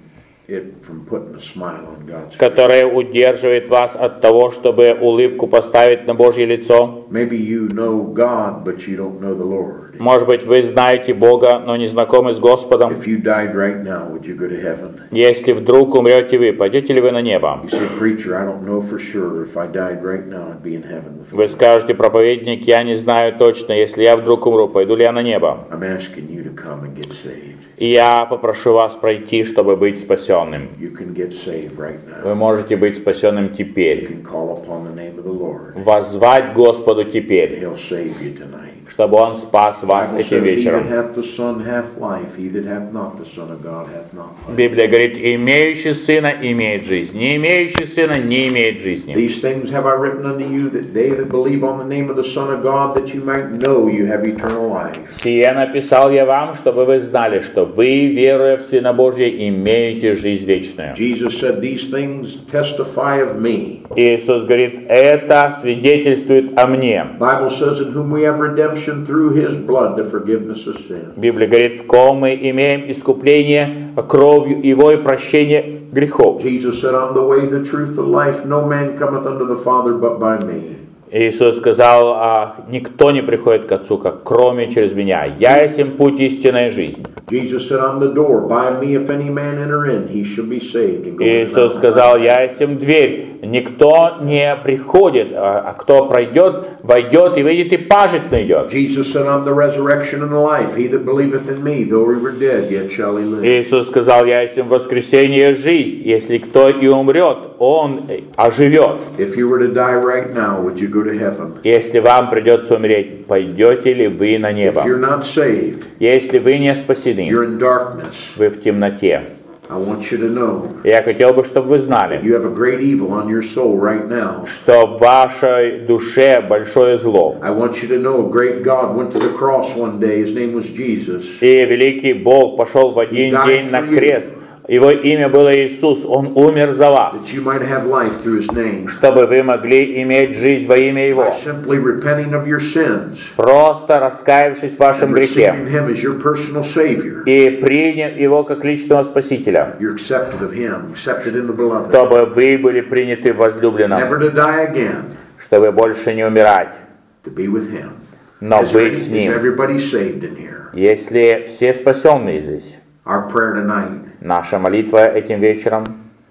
it from putting a smile on God's face. которое удерживает вас от того, чтобы улыбку поставить на Божье лицо. Maybe you know God, but you don't know the Lord. Может быть, вы знаете Бога, но не знакомы с Господом. If you died right now, would you go to heaven? Если вдруг умрете вы, пойдете ли вы на небо? You say, preacher, I don't know for sure. If I died right now, I'd be in heaven with Вы God. скажете, проповедник, я не знаю точно, если я вдруг умру, пойду ли я на небо? I'm asking you to come and get saved. И я попрошу вас пройти, чтобы быть спасенным. You can get saved right now. Вы можете быть спасенным You теперь. can call upon the name of the Lord. Воззвать Господу теперь, He'll save you tonight. чтобы Он спас вас Bible этим says, he that вечером. hath the Son hath life, he that hath not the Son of God hath not life. Библия говорит, имеющий сына имеет жизнь, не имеющий сына не имеет жизни. These things have I written unto you, that they that believe on the name of the Son of God, that you might know you have eternal life. Сие написал я вам, чтобы вы знали, что вы, веруя в Сына Божия, имеете жизнь вечную. Jesus said, these things testify of me. Иисус говорит, это свидетельствует о мне. Bible says, in whom we have redemption through his blood, the forgiveness of sin. Библия говорит, в ком мы имеем искупление кровью Его и прощение грехов. Jesus said, I'm the way, the truth, the life. No man cometh unto the Father but by me. Иисус сказал, а, никто не приходит к Отцу, как кроме через меня. Я есть им путь истинной жизни. Jesus said, I'm the door. By me, if any man enter in, he shall be saved. And go into Иисус the сказал, я есть им дверь. Никто не приходит, а кто пройдет, войдет и выйдет и пажить найдет. Jesus said, I'm the resurrection and the life. He that believeth in me, though he were dead, yet shall he live. Иисус сказал, я есть им воскресение и жизнь. Если кто и умрет, он оживет. If you were to die right now, would you go to heaven? Если вам придется умереть, пойдете ли вы на небо? If you're not saved, Если вы не спасены, you're in darkness. вы в темноте. I want you to know Я хотел бы, чтобы вы знали, you have a great evil on your soul right now. что в вашей душе большое зло. I want you to know a great God went to the cross one day. His name was Jesus. И великий Бог пошел в один день на крест. Его имя было Иисус. Он умер за вас, That you might have life through his name. чтобы вы могли иметь жизнь во имя By Его. simply repenting of your sins Просто раскаявшись в вашем and грехе receiving him as your personal Savior. и приняв Его как личного Спасителя, You're accepted of him, accepted in the beloved. чтобы вы были приняты в возлюбленном, Never to die again, чтобы больше не умирать, to be with him. но Is, быть с is Ним. everybody saved in here? Если все спасенные здесь, Our prayer tonight наша молитва этим вечером,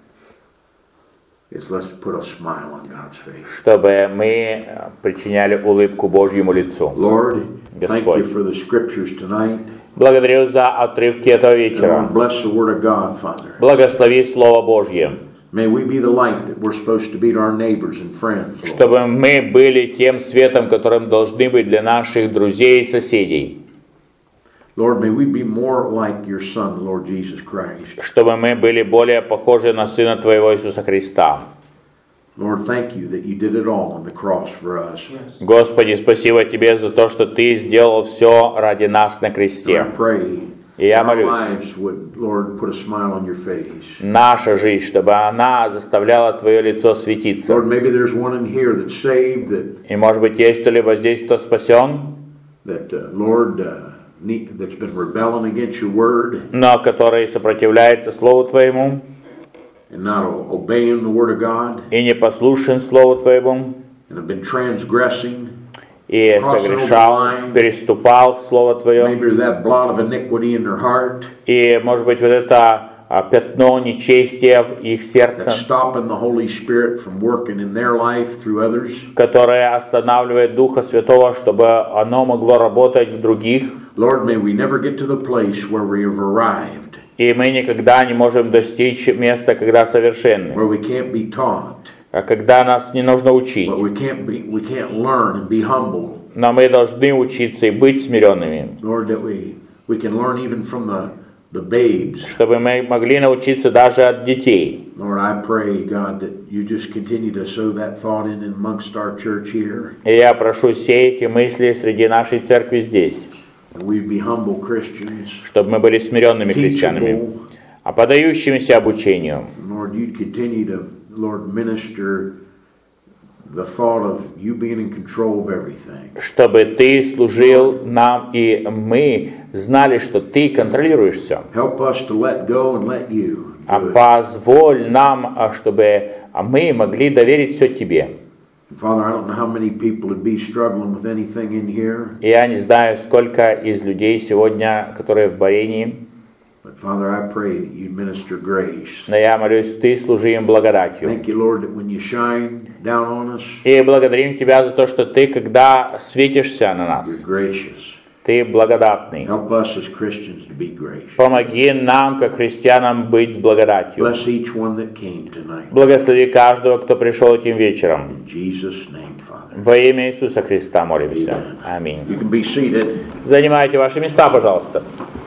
is let's put a smile on God's face. чтобы мы причиняли улыбку Божьему лицу. Lord, thank Господь. you for the scriptures tonight. Благодарю за отрывки этого And вечера. Lord, bless the word of God, Father. Благослови Слово Божье, May we be the light that we're supposed to be to our neighbors and friends, Lord. чтобы мы были тем светом, которым должны быть для наших друзей и соседей, Lord, may we be more like your Son, the Lord Jesus Christ. чтобы мы были более похожи на Сына Твоего Иисуса Христа. Lord, thank you that you did it all on the cross for us. Господи, спасибо Тебе за то, что Ты сделал все ради нас на And I кресте. pray И я our молюсь, lives would, Lord, put a smile on your face. наша жизнь, чтобы она заставляла Твое лицо светиться. Lord, maybe there's one in here that's saved, that, И может быть есть кто-либо здесь, кто спасен, that uh, Lord, uh, need, that's been rebelling against your word но который сопротивляется Слову Твоему and not o- obeying the word of God и не послушен Слову Твоему, and have been transgressing. и согрешал, переступал Слово Твое, Maybe there's that blot of iniquity in their heart и может быть вот это а, пятно нечестия в их that's сердце, stopping the Holy Spirit from working in their life through others. которое останавливает Духа Святого, чтобы оно могло работать в других. Lord, may we never get to the place where we have arrived, И мы никогда не можем достичь места, когда совершенны, where we can't be taught, а когда нас не нужно учить. but we can't be, we can't learn and be humble. Но мы должны учиться и быть смиренными, Lord, that we, we can learn even from the, the babes. чтобы мы могли научиться даже от детей. Lord, I pray, God, that you just continue to sow that thought in amongst our church here. И я прошу сеять эти мысли среди нашей церкви здесь, And we be humble Christians, чтобы мы были смиренными христианами, teachable. а подающимися обучению. Lord, you'd continue to, Lord, minister the thought of you being in control of everything. Чтобы Ты служил нам, и мы знали, что Ты контролируешь все. Help us to let go and let you А do it. позволь нам, а, чтобы а мы могли доверить все Тебе. Father, I don't know how many people would be struggling with anything in here, Я не знаю, сколько из людей сегодня, которые в борении, but Father, I pray that you minister grace. но я молюсь, Ты служи им благодатью. Thank you, Lord, that when you shine down on us, И благодарим Тебя за то, что Ты, когда светишься на нас, you're gracious. Ты благодатный. Help us as Christians to be gracious. Помоги нам, как христианам, быть с благодатью. Bless each one that came tonight. Благослови каждого, кто пришел этим вечером. In Jesus' name, Father. Во имя Иисуса Христа молимся. Аминь. You can be seated. Занимайте ваши места, пожалуйста.